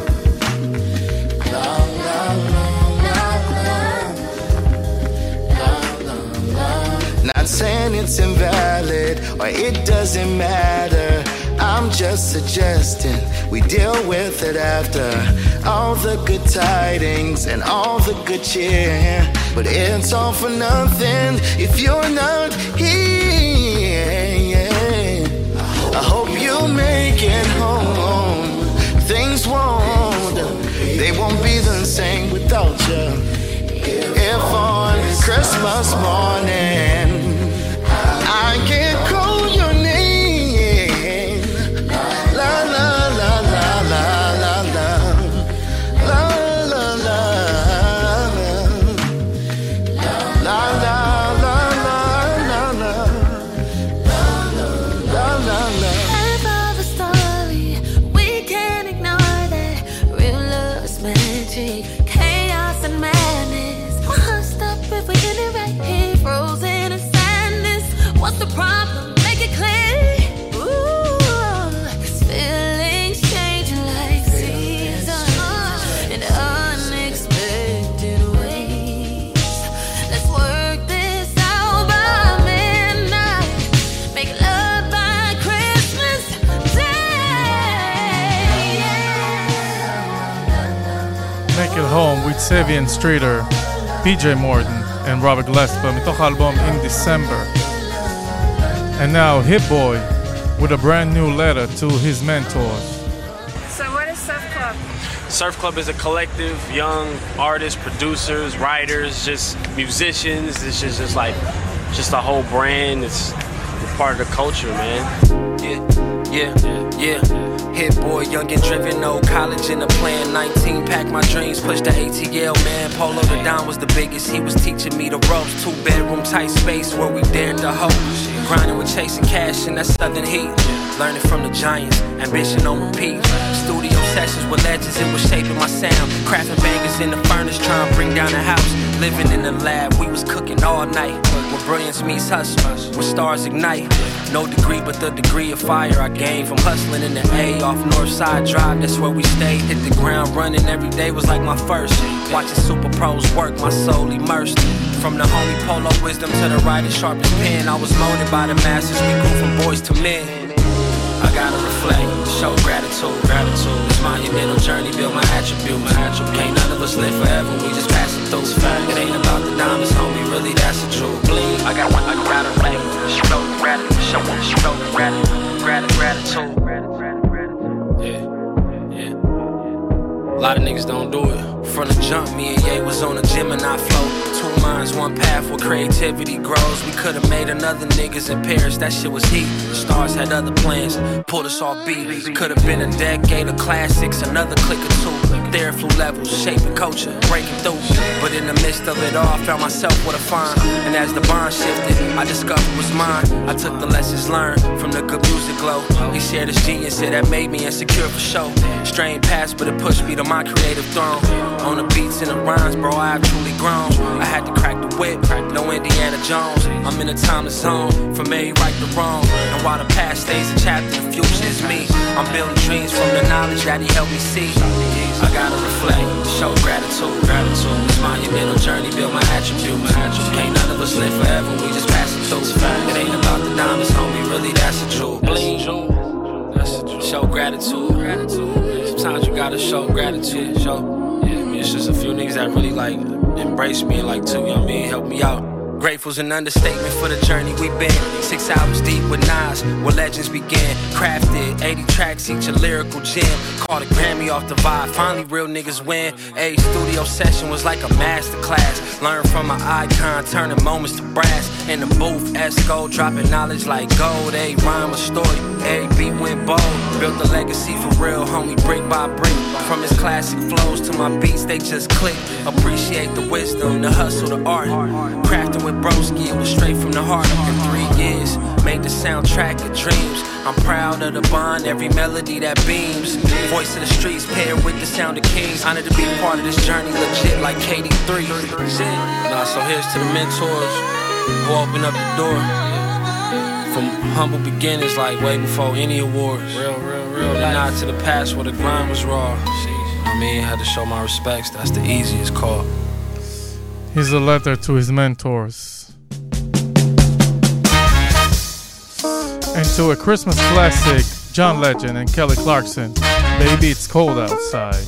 La la la la la. La la la. Not saying it's invalid or it doesn't matter. I'm just suggesting we deal with it after all the good tidings and all the good cheer. But it's all for nothing if you're not here. I hope you make it home. Things won't, they won't be the same without you. If on Christmas morning I can't call your name. La la la la la la la. La la la. La la la la la la. La la la. End of the story. We can't ignore that. Real love's magic. Chaos and madness. Washed up if we get it right here. Frozen in sadness. What's the problem? Make it clear. Ooh, 'cause feelings changing like seasons in unexpected ways. Let's work this out by midnight. Make love by Christmas Day. Make it home with Savian Streeter, P J Morton and Robert Glasper מתוך האלבום In December. And now Hit Boy with a brand new letter to his mentors. So what is Surf Club? Surf Club is a collective, young artists, producers, writers, just musicians. It's just, just like, just a whole brand. It's part of the culture, man. Yeah, yeah, yeah. Hit boy, young and driven, no college in the plan. nineteen, pack my dreams, push the A T L, man. Polo the Don was the biggest, he was teaching me the ropes. Two bedroom, tight space where we dared to hope. Grinding with chasing cash in that southern heat. Learning from the giants, ambition on repeat. Studio sessions with legends, it was shaping my sound. Crafting bangers in the furnace, trying to bring down the house. Living in the lab, we was cooking all night. Where brilliance meets hustle, where stars ignite. No degree, but the degree of fire I gained from hustling in the A off Northside Drive. That's where we stayed. Hit the ground running every day was like my first. Watching super pros work, my soul immersed. From the homie Polo wisdom to the writer's sharpest pen, I was molded by the masses. We grew from boys to men. I gotta reflect, show gratitude, gratitude. This monumental journey, build my attribute, my attribute. Ain't none of us live forever, we just passing through. It ain't about the diamonds, homie, really that's the truth. Bleed, I got one, I gotta reflect, show gratitude, show, show gratitude, gratitude, gratitude. Yeah, yeah. A lot of niggas don't do it. From the jump, me and Ye was on a Gemini flow. Two minds, one path where creativity grows. We could've made another niggas in Paris, that shit was heat. The stars had other plans, pulled us off beat. Could've been a decade of classics, another click or two. Thereflu levels, shaping culture, breaking through. But in the midst of it all, I found myself with a find. And as the bond shifted, I discovered what's mine. I took the lessons learned from the good music glow. He shared his genius, yeah, that made me insecure for show. Strained past, but it pushed me to my creative throne. On the beats and the rhymes, bro, I've truly grown. I had to crack the whip, no Indiana Jones. I'm in a timeless zone, from every right to wrong. And while the past stays a chapter, the future is me. I'm building dreams from the knowledge that he helped me see. I gotta reflect, show gratitude, gratitude. This monumental journey, build my attribute, my attribute. Ain't none of us live forever, we just passing through. It ain't about the diamonds, homie, really that's the truth. Bleed, show gratitude, gratitude. Sometimes you gotta show gratitude, show. Yeah, I mean, it's just a few niggas that really like embrace me and like to, you know what I mean, help me out. Grateful's an understatement for the journey we've been. Six albums deep with Nas, where legends began. Crafted, eighty tracks, each a lyrical gem. Caught a Grammy off the vibe, finally real niggas win. A studio session was like a masterclass. Learned from my icon, turning moments to brass. In the booth, Esco, dropping knowledge like gold. A rhyme, a story, every beat went bold. Built a legacy for real, homie, brick by brick. From his classic flows to my beats, they just click. Appreciate the wisdom, the hustle, the art. Crafting with broski, it was straight from the heart. In three years, made the soundtrack of dreams. I'm proud of the bond, every melody that beams. Voice of the streets paired with the sound of kings. Honored to be part of this journey, legit like K D three. Nah, so here's to the mentors who opened up the door. From humble beginnings, like way before any awards. Real, real, real. And not to the past where the grind was raw. I mean, had to show my respects. That's the easiest call. Here's a letter to his mentors. And to a Christmas classic, John Legend and Kelly Clarkson, Baby It's Cold Outside.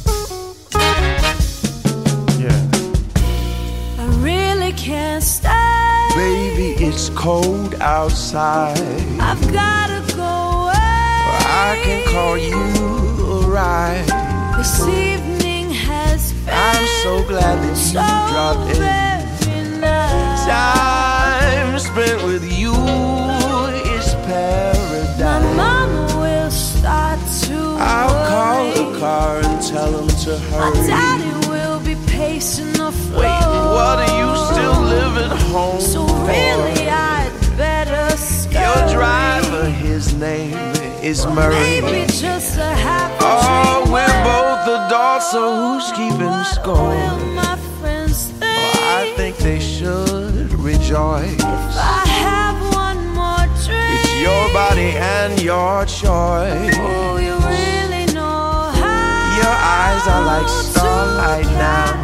Yeah. I really can't stay. Baby, it's cold outside. I've gotta go away. I can call you a ride. This evening has been I'm so glad that you so dropped in. very nice. Time spent with you is paradise. My mama will start to I'll worry. call the car and tell him to hurry. My daddy will be pacing the floor. Wait, what are you still living home So for? really I'd better scurry. Your driver, his name is Murray. Maybe just a happy Oh, dream. we're both adults, so who's keeping score? Will my friends think? Oh, I think they should rejoice. If I have one more drink, It's your body and your choice. oh, you really know how. Your eyes are like starlight now.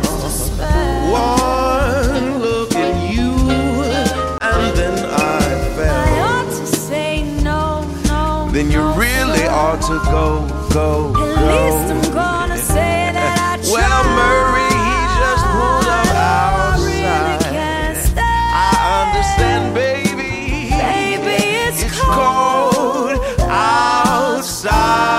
One look at you, and then I I fell. ought to say no, no. Then you no, really no. ought to go, go, At least I'm go. gonna say that I tried. Well, Murray, he just pulled up I really outside. can't stay. I understand, baby. Baby, it's, It's cold outside.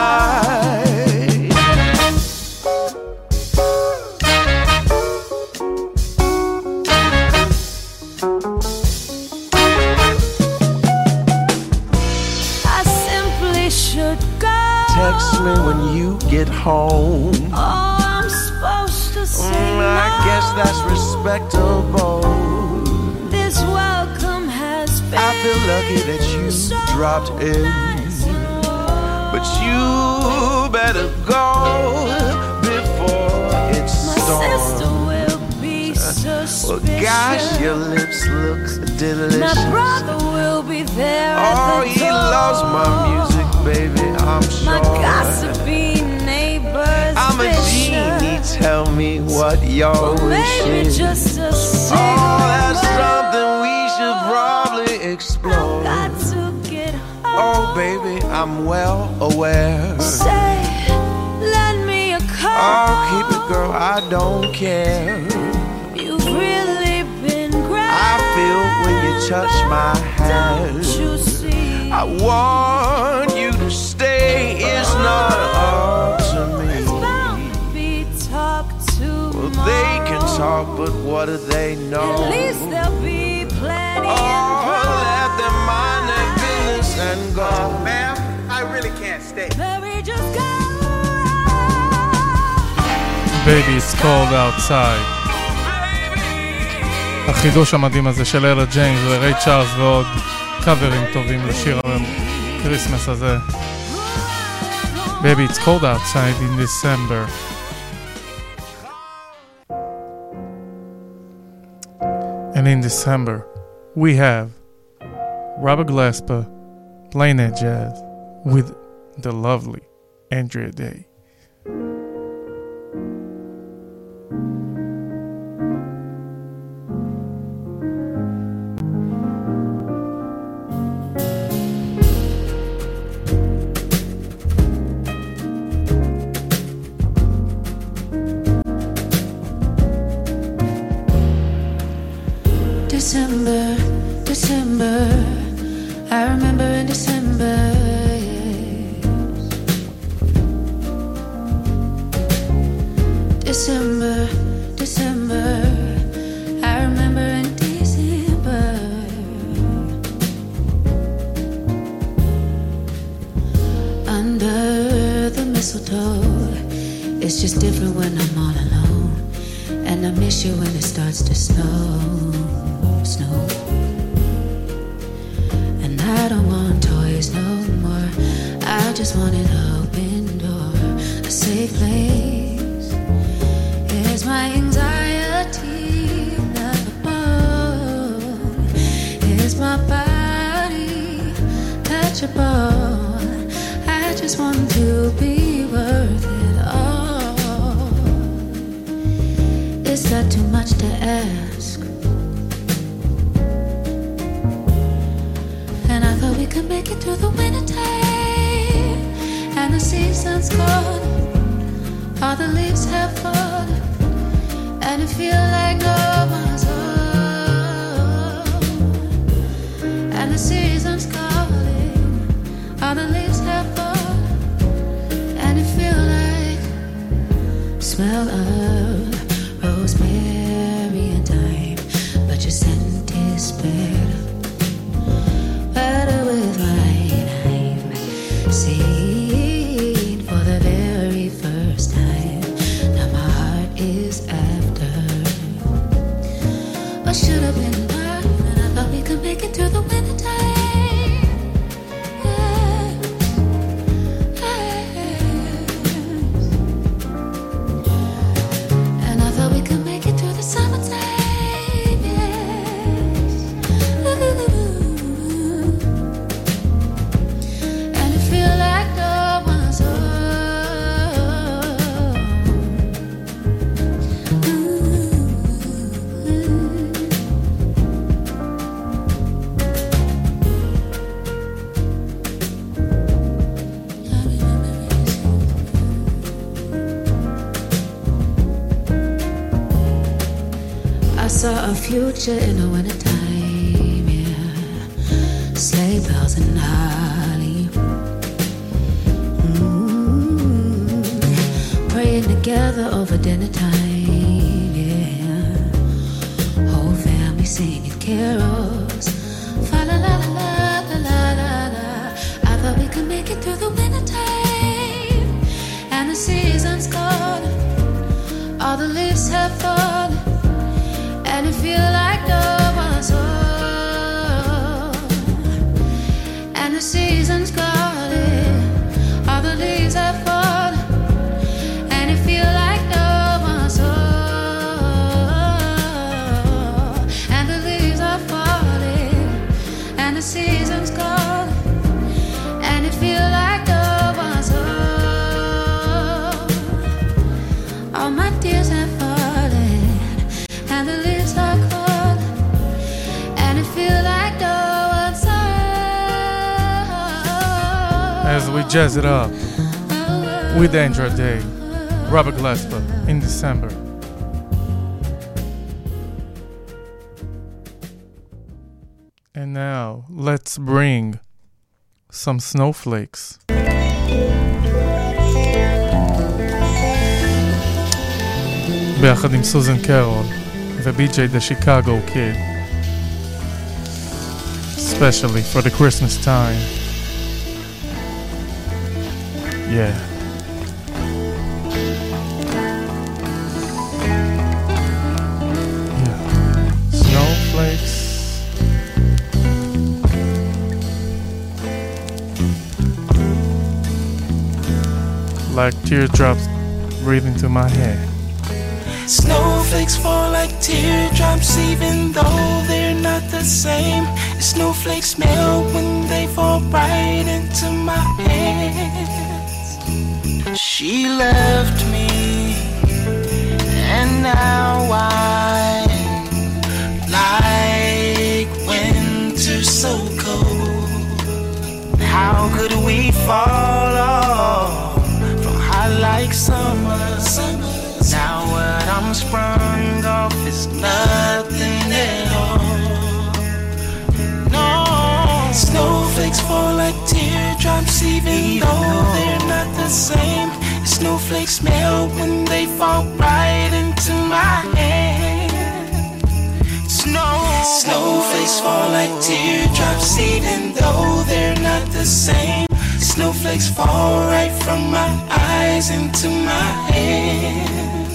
me when you get home. Oh, I'm supposed to say Mm, I no. guess that's respectable. This welcome has been I feel lucky that you so dropped in. But you better go before it's My storm. sister will be suspicious. Well, gosh, your lips look delicious. My brother will be there Oh, at the he door. loves my music, baby, I'm sure. My gossipy neighbors I'm a genie, tell me what your wish maybe is. just a Oh, that's something we should probably explore. got to get home. Oh, baby, I'm well aware. Say, lend me a call. Oh, keep it, girl, I don't care. You've really been great. I feel when you touch my hand. Don't you see? I want you to stay. It's not up to me. Be talk tomorrow. Well, they can talk, but what do they know? At least there'll be plenty. Oh, let them mind their business and go. Ma'am, I really can't stay. Baby, just go. Baby, it's cold outside. החידוש המדהים הזה של אלה ג'יימס וריי צ'ארלס ועוד קאברים טובים לשיר הקריסמס הזה. Baby, it's cold outside in December. And in December, we have Robert Glasper playing at jazz with the lovely Andrea Day. December, December, I remember in December, yes. December, December, I remember in December. Under the mistletoe, it's just different when I'm all alone, and I miss you when it starts to snow. Snow. And I don't want toys no more. I just want an open door, a safe place. Here's my anxiety, lovable. Here's my body, touchable. I just want to be worth it all. Is that too much to ask? We can make it through the winter time, and the season's cold. All the leaves have fallen, and it feels like no one's home. And the season's calling. All the leaves have fallen, and it feels like smell of rosemary and thyme, but your scent is better. Better with mine. I'm seen for the very first time. Now my heart is after what should have been mine, and I thought we could make it through the winter time. Yes, yes. And I thought we could make it through the summertime. Yes. Ooh. I saw a future in the wintertime, yeah. Sleigh bells and holly. Mm-hmm. Praying together over dinner time, yeah. Whole family singing carols. Fa la la la la la la la. I thought we could make it through the wintertime. the seasons calling, all the leaves have fallen, and it feels like no one's home. And the leaves are falling, and the seasons calling, and it feels like no one's home. All my tears have fallen, and the leaves are calling, and it feels like no one's home. As we jazz it up with Andra Day, Robert Glasper in December. And now let's bring some snowflakes. ביחד עם סוזן קרול ו-בי-ג'יי The Chicago Kid, especially for the Christmas time. Yeah. Yeah. Snowflakes. Like teardrops breathing to my head. Snowflakes fall like teardrops, even though they're not the same. Snowflakes melt when they fall right into my hands. She left me, and now I'm like winter so cold. How could we fall off from high like summer? Now what I'm sprung off is nothing at all. No, snowflakes fall like teardrops, even though they're not the same. Snowflakes melt when they fall right into my hand. Snow, snowflakes fall like teardrops, even though they're not the same. Snowflakes fall right from my eyes into my hand.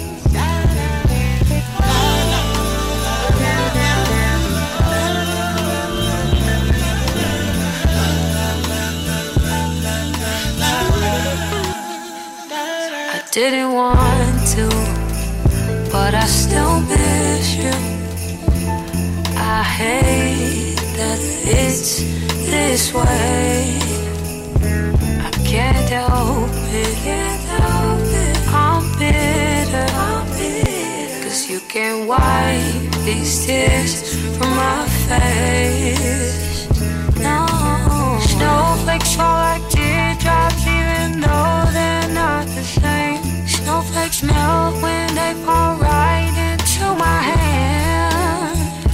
Didn't want to, but I still miss you. I hate that it's this way. I can't help it, can't help it. I'm bitter, I'm bitter, 'cause you can't wipe these tears from my face. No, snowflakes fall like teardrops, even though they're not the same. Snowflakes melt when they fall right into my hand.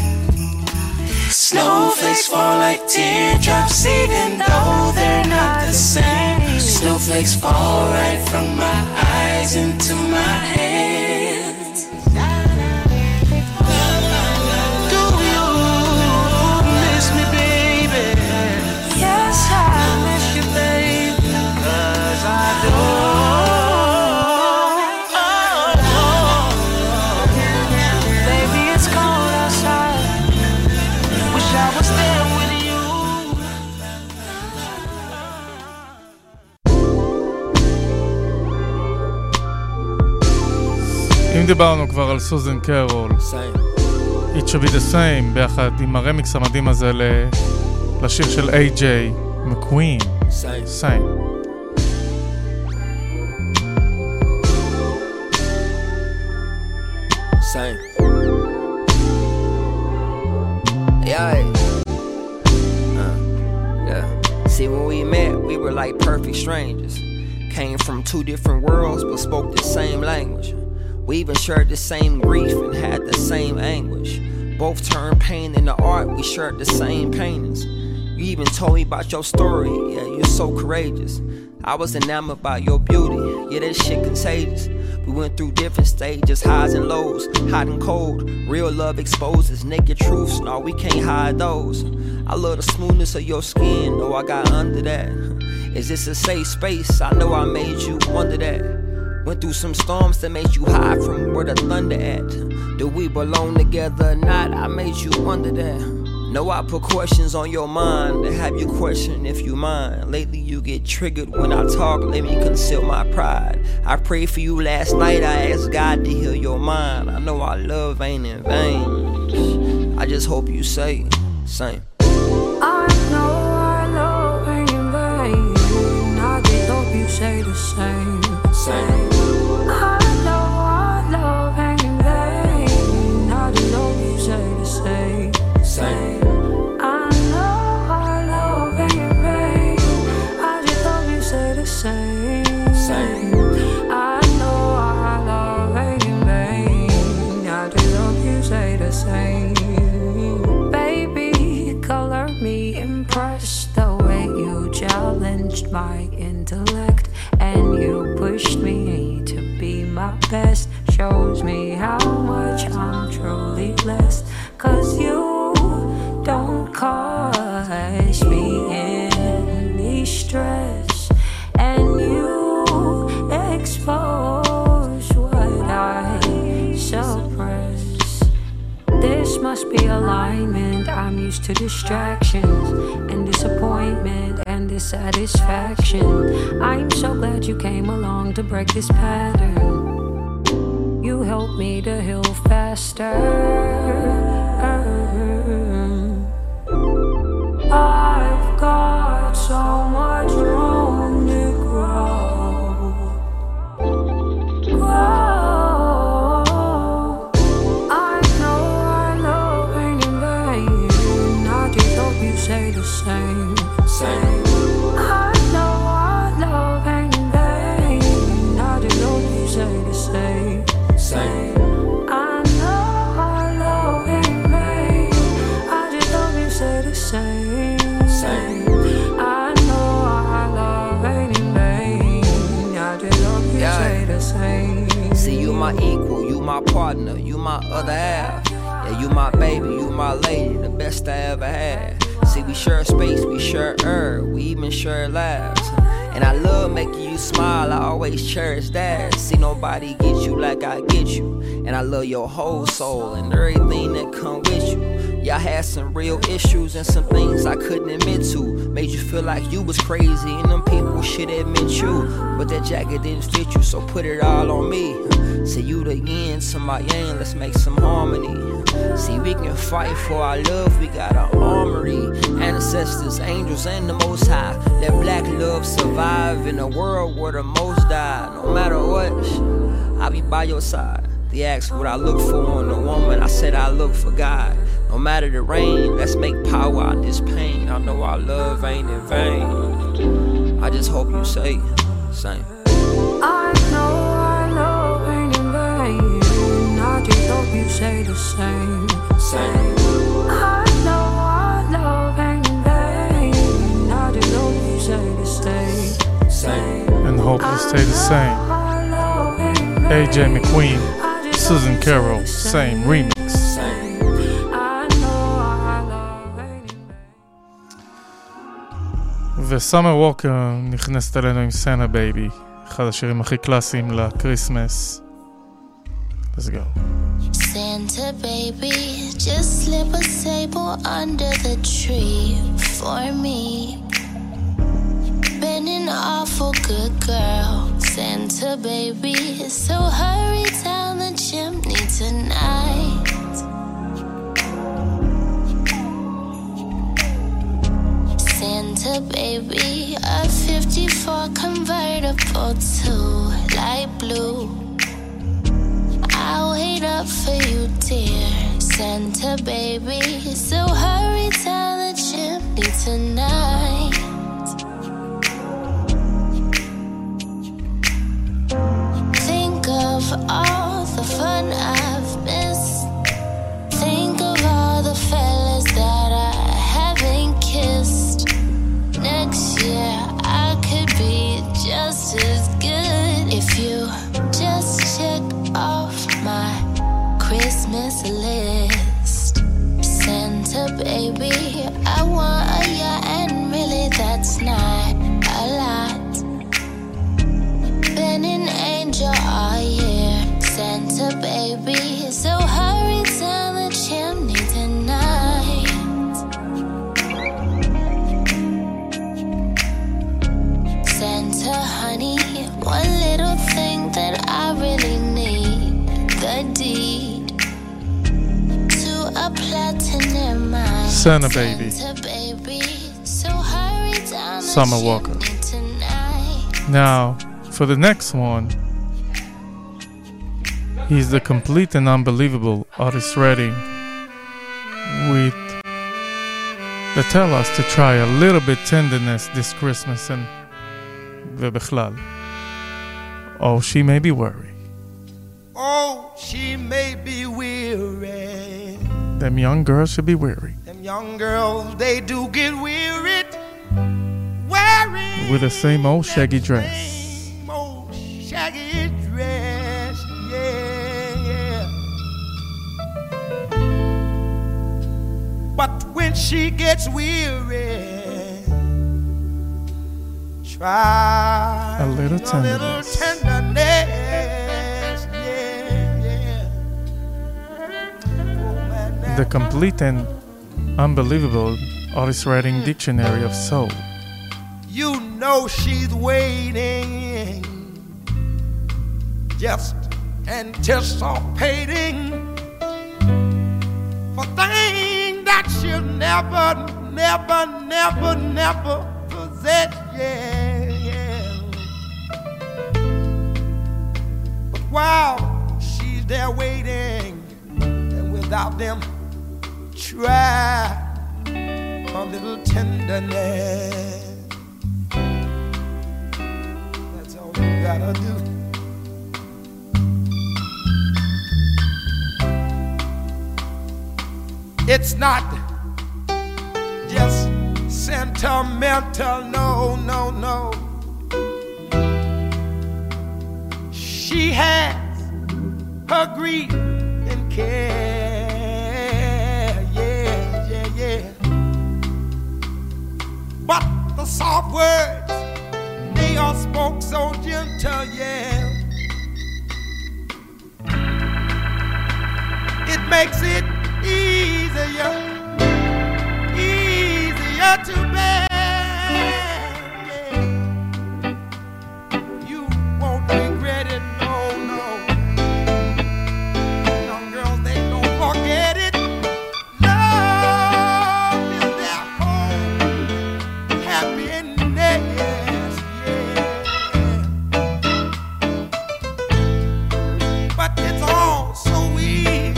Snowflakes fall like teardrops, even though they're not the same. Snowflakes fall right from my eyes into my hands. Do you miss me, baby? Yes, I miss you, baby, 'cause I do. אם דיברנו כבר על סוזן קרול, It Should Be The Same, ביחד עם הרמיקס המדהים הזה לשיר של איי-ג'יי מקווין, Same. Same. Yeah. Uh, yeah. See, when we met, we were like perfect strangers. Came from two different worlds, but spoke the same language. We even shared the same grief and had the same anguish. Both turned pain into art, we shared the same paintings. You even told me about your story, yeah, you're so courageous. I was enamored by your beauty, yeah, that shit contagious. We went through different stages, highs and lows, hot and cold. Real love exposes naked truths, no, we can't hide those. I love the smoothness of your skin, no, I got under that. Is this a safe space? I know I made you wonder that. Went through some storms that made you hide from where the thunder at. Do we belong together or not? I made you wonder that. Know I put questions on your mind to have you question if you mind. Lately you get triggered when I talk, let me conceal my pride. I prayed for you last night, I asked God to heal your mind. I know our love ain't in vain, I just hope you say same. I know our love ain't in vain, I just hope you say the same. Same. I know our love ain't in vain, I just hope you say the same. Same. I know our love ain't in vain, I just hope you say the same. Same. I know our love ain't in vain, I just hope you say the same. Baby, color me impressed the way you challenged my intellect and you pushed me to be my best. Shows me how much I'm truly blessed, 'cause you don't cause me any stress, and you expose what I suppress. This must be alignment, I'm used to distractions and disappointment and dissatisfaction. I'm so glad you came along to break this pattern. You helped me to heal faster. I've got so much room to grow. Grow. I know our love ain't in vain, I just hope you say the same. Same. I know our love ain't in vain, I just hope you say the same. Same. I know our love ain't in vain, I just hope you say the same. Same. I know our love ain't in vain, I just hope you Yeah. say the same. See, you my equal, you my partner, you my other half. Yeah, you my baby, you my lady, the best I ever had. See, we share space, we share air, we even share laughs. And I love making you smile, I always cherish that. See, nobody get you like I get you. And I love your whole soul and everything that come with you. Yeah, I had some real issues and some things I couldn't admit to. Made you feel like you was crazy and them people should admit you. But that jacket didn't fit you, so put it all on me. See, you the yin to my yang, let's make some harmony. See, we can fight for our love, we got an armory. Ancestors, angels, and the most high. Let black love survive in a world where the most die. No matter what, I'll be by your side. They asked what I look for in a woman, I said I look for God. No matter the rain, let's make power out this pain. I know our love ain't in vain, I just hope you say same. I know our love ain't in vain, I just hope you say the same. Same. I know our love ain't in vain, I just hope you say the same. Same. And hope you stay the same. A J McQueen, Susan Carroll, same remix. וסאמר ווקר נכנסת אלינו עם סנה בייבי, אחד השירים הכי קלאסיים לקריסמס. Let's go. Santa baby, just slip a sable under the tree for me. Been an awful good girl, Santa baby, so hurry down the chimney tonight. Santa baby, a fifty-four convertible to light blue. I'll wait up for you, dear Santa baby, so hurry down the chimney tonight. Think of all the fun I've missed. Think of all the fellas that I haven't kissed. Next year I could be just as good if you just check off my Christmas list. Santa baby, I want a yacht and really winter honey. One little thing that I really need, the deed to a platinum mine. Santa baby. Santa baby. So hurry down the Summer Walker. chimney tonight. Now, for the next one, he's the complete and unbelievable Otis Redding with they tell us to try a little bit tenderness this Christmas and ובכלל. Oh, she may be worried. Oh, she may be weary. Them young girls should be weary. Them young girls, they do get wearied. Wearing With the same old shaggy dress. same old shaggy dress. Yeah, yeah. But when she gets weary, try A little a little tenderness. tenderness. Yeah, yeah. The complete and unbelievable Otis Redding Dictionary of Soul. You know she's waiting, just anticipating for things that she'll never, never, never, never possess. Yeah, yeah. But while she's there waiting, and without them, try a little tenderness. That's all you gotta do. It's not just sentimental, no, no, no. She has her grief and care, yeah, yeah, yeah. But the soft words, they are spoke so gentle, yeah. It makes it easier, easier to bear. Yeah. You won't regret it, no, no. Young girls, they don't forget it. Love is their home, happiness, yeah. But it's all so easy.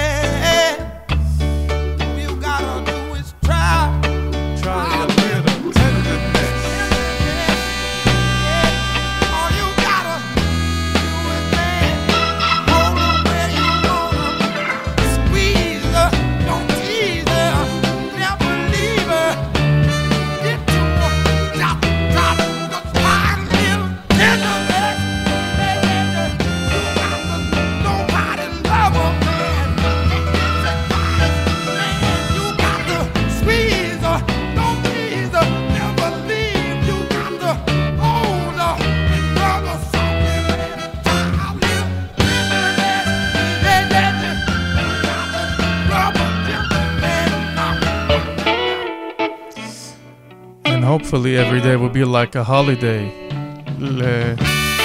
Hopefully every day will be like a holiday. ל...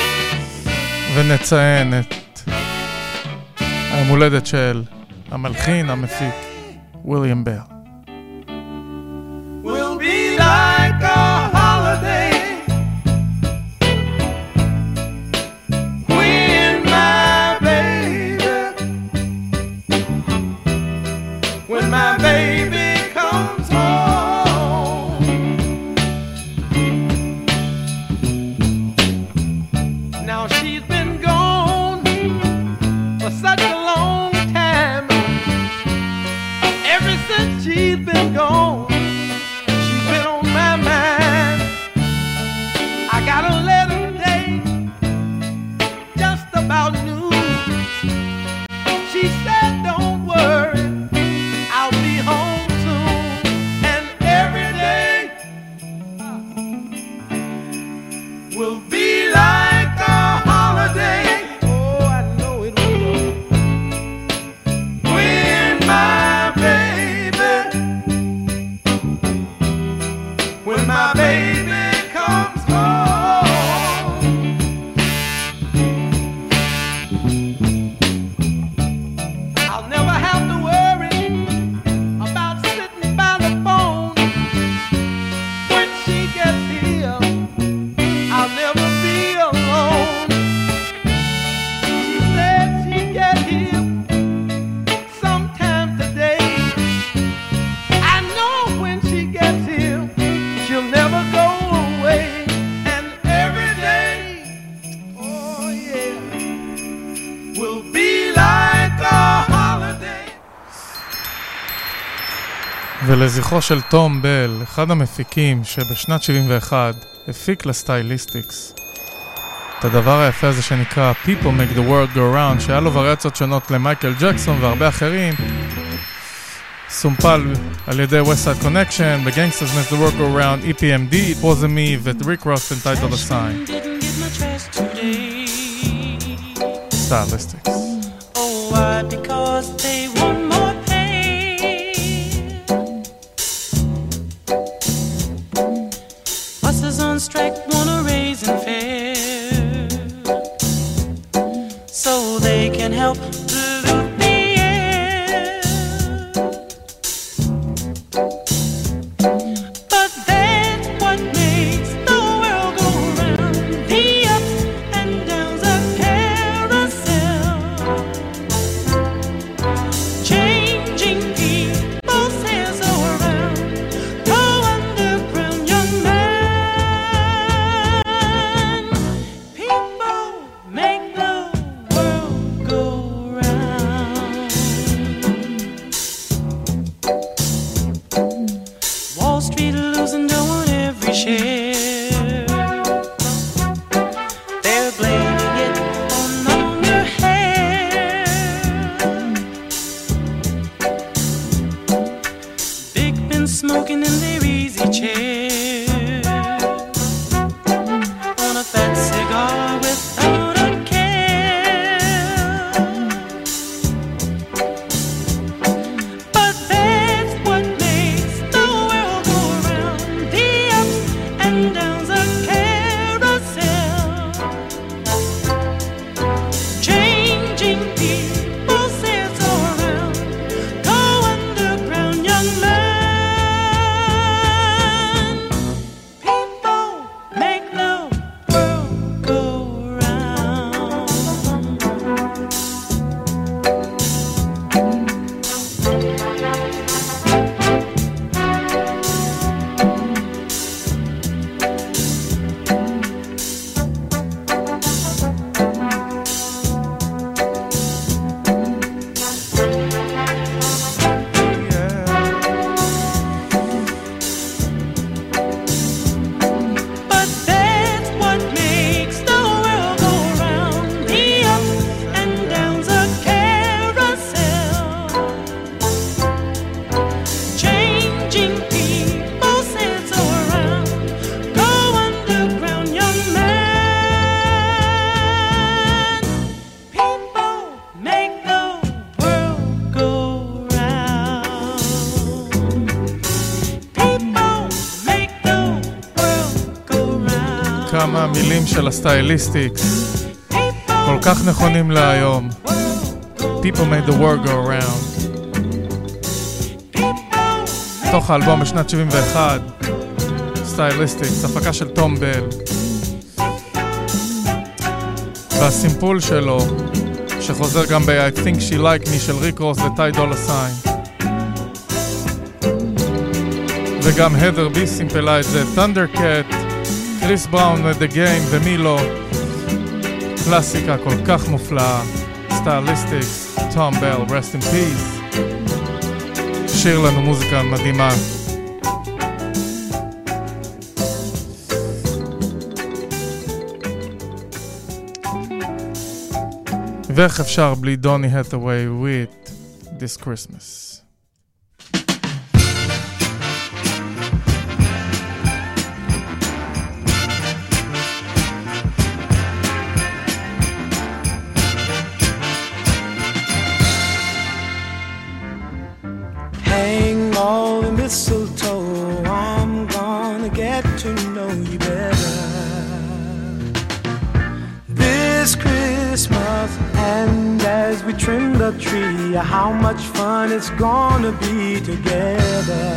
ונציין את המולדת של המלחין, המפיק, וויליאם בל. Will be like a holiday when my baby, when my baby comes home. Now she's been gone for such a long time. Ever since she's been gone, she's been on my mind. I got a letter today, just about noon. She said, don't worry, I'll be home soon. And every day will be like a holiday. Oh, I know it will. When my baby, when my baby comes home. ולזכרו של תום בל, אחד המפיקים שבשנת שבעים ואחת הפיק לסטייליסטיקס את הדבר היפה הזה שנקרא People Make the World Go Round, שהיה לו וריאציות שונות למייקל ג'קסון והרבה אחרים, סומפל על ידי West Side Connection, ב-Gangsters Make the World Go Round, E P M D, It Wasn't Me ואת ריק רוס entitled A Sign. Stylistics. Oh, why? Because they want more pay. Buses on strike wanna raise and fare, so they can help pollute the air. But that's what makes the world go round. The ups and downs of carousel, changing people's hands around. Go underground, young man. People make the world go round. Wall Street losing, don't want every share. They're blaming it on longer hair. Big Ben smoking in their easy chair, on a fat cigar without a care. But that's what makes the world go round. The ups and downs of carousel, changing people's hands around. Go underground, young man. People make the world go round. But that's what makes the world go round. The ups and downs of carousel, changing people's hands around. Go underground, young man. People make the world go round. People make the world go round. כמה מילים של הסטייליסטיקס כל כך נכונים להיום. People made the world go around. תוך האלבום בשנת שבעים ואחת, סטייליסטיקס, הפקה של תום בל. והסימפול שלו, שחוזר גם ב-I think she like me של ריק רוס וטי דולה סיין. וגם הדר בי סימפלה את זה, Thundercat, קריס בראון ו-The Game ומילו. קלאסיקה כל כך מופלאה. סטייליסטיקס, תום בל, rest in peace. שיר לנו מוזיקה מדהימה. ואיך אפשר בלי דוני הטווי with This Christmas. Hang all the mistletoe, I'm gonna get to know you better this Christmas. And as we trim the tree, how much fun it's gonna be together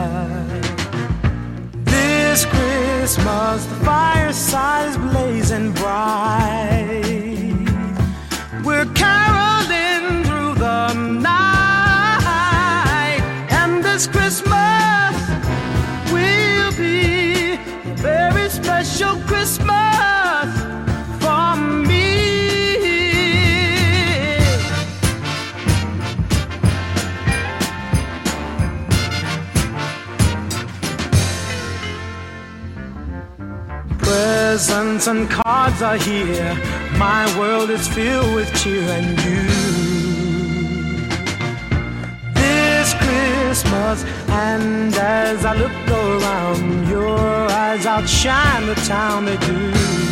this Christmas. The fireside is blazing bright, we're caroling through the night, and this Christmas will be a very special Christmas for me. Presents and cards are here. My world is filled with cheer and you. This Christmas, and as I look around, your eyes outshine the town they do.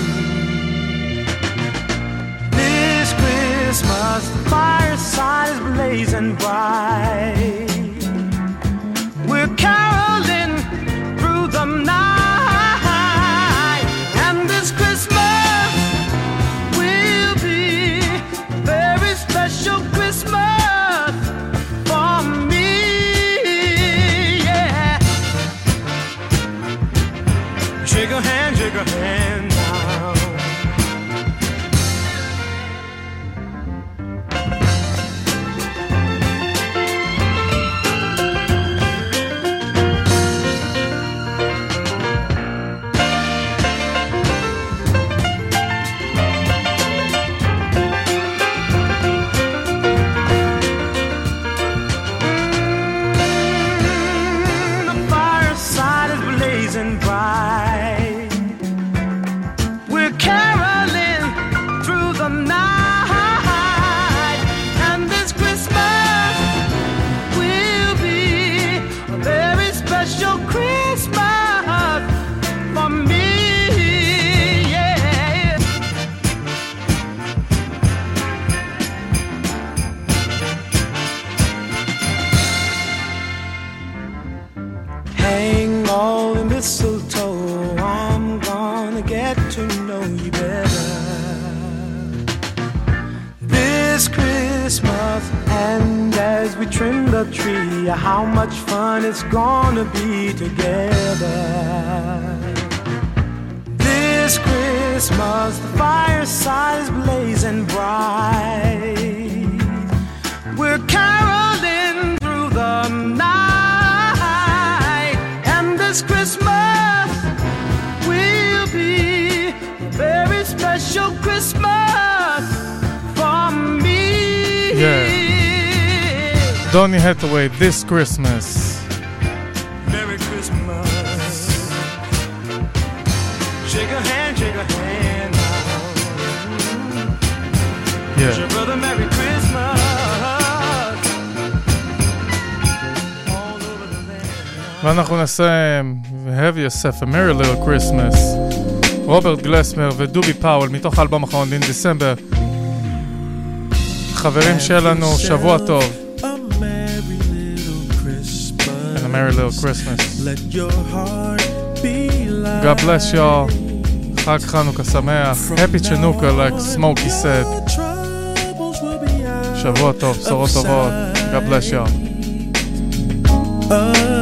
This Christmas, the fireside is blazing bright. We're caroling through the night, and this Christmas will be a very special Christmas for me, yeah. Shake a hand, shake a hand now. Tree, how much fun it's gonna be together. This Christmas, the fireside is blazing bright. We're caroling through the night, and this Christmas will be a very special Christmas for me. Yeah. Donny Hathaway, This Christmas. Merry Christmas. Shake a hand, shake a hand now. Yeah. Your brother, Merry Christmas. ואנחנו נסיים, Have yourself a merry little Christmas. רוברט גלסמר ודובי פאול מתוך אלבום אחרון in December. חברים שלנו, שבוע טוב. A merry little Christmas. Let your heart be light. God bless y'all. Chag Chanukah Sameach. Happy Chanukah, like Smokey said. Shavua Tov, Bשורות טובות. God bless y'all. Oh,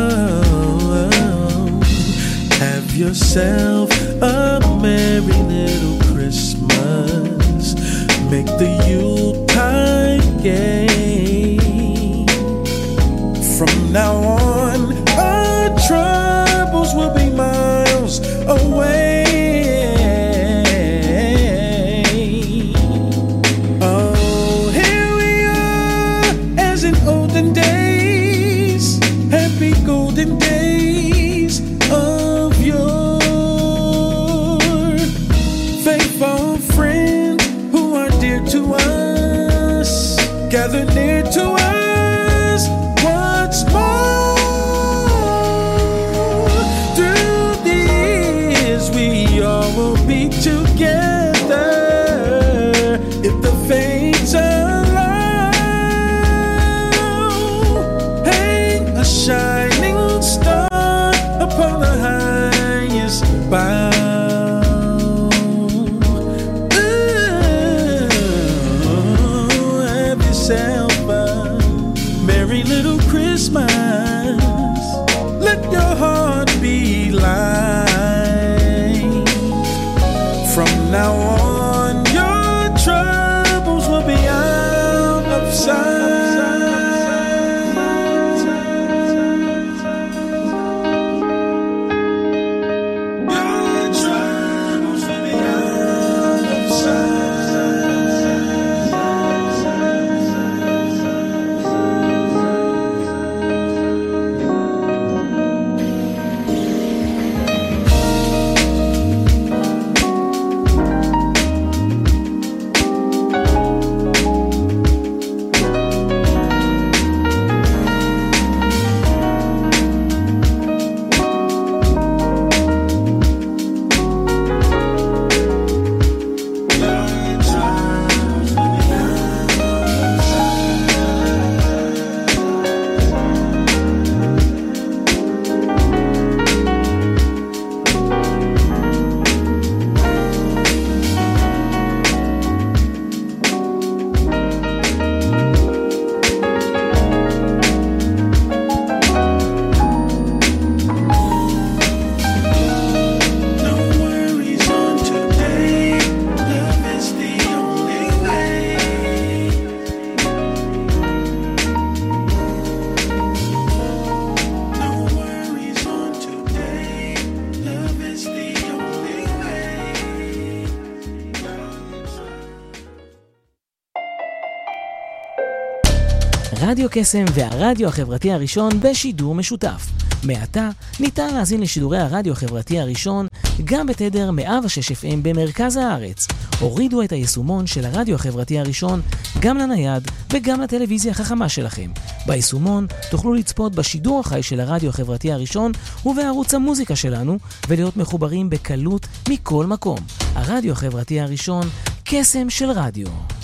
have yourself a merry little Christmas. Make the Yuletide gay. From now on, our troubles will be miles away. Oh, here we are, as in olden days, happy golden days of yore. Faithful friends who are dear to us, gather near to us. What's more? רדיו קסם והרדיו החברתי הראשון בשידור משותף. מעתה ניתן להזין לשידורי הרדיו החברתי הראשון גם בתדר מאה ושש אף אם במרכז הארץ. הורידו את היישומון של הרדיו החברתי הראשון גם לנייד וגם לטלוויזיה החכמה שלכם. ביישומון תוכלו לצפות בשידור החי של הרדיו החברתי הראשון ובערוץ המוזיקה שלנו ולהיות מחוברים בקלות מכל מקום. הרדיו החברתי הראשון, קסם של רדיו.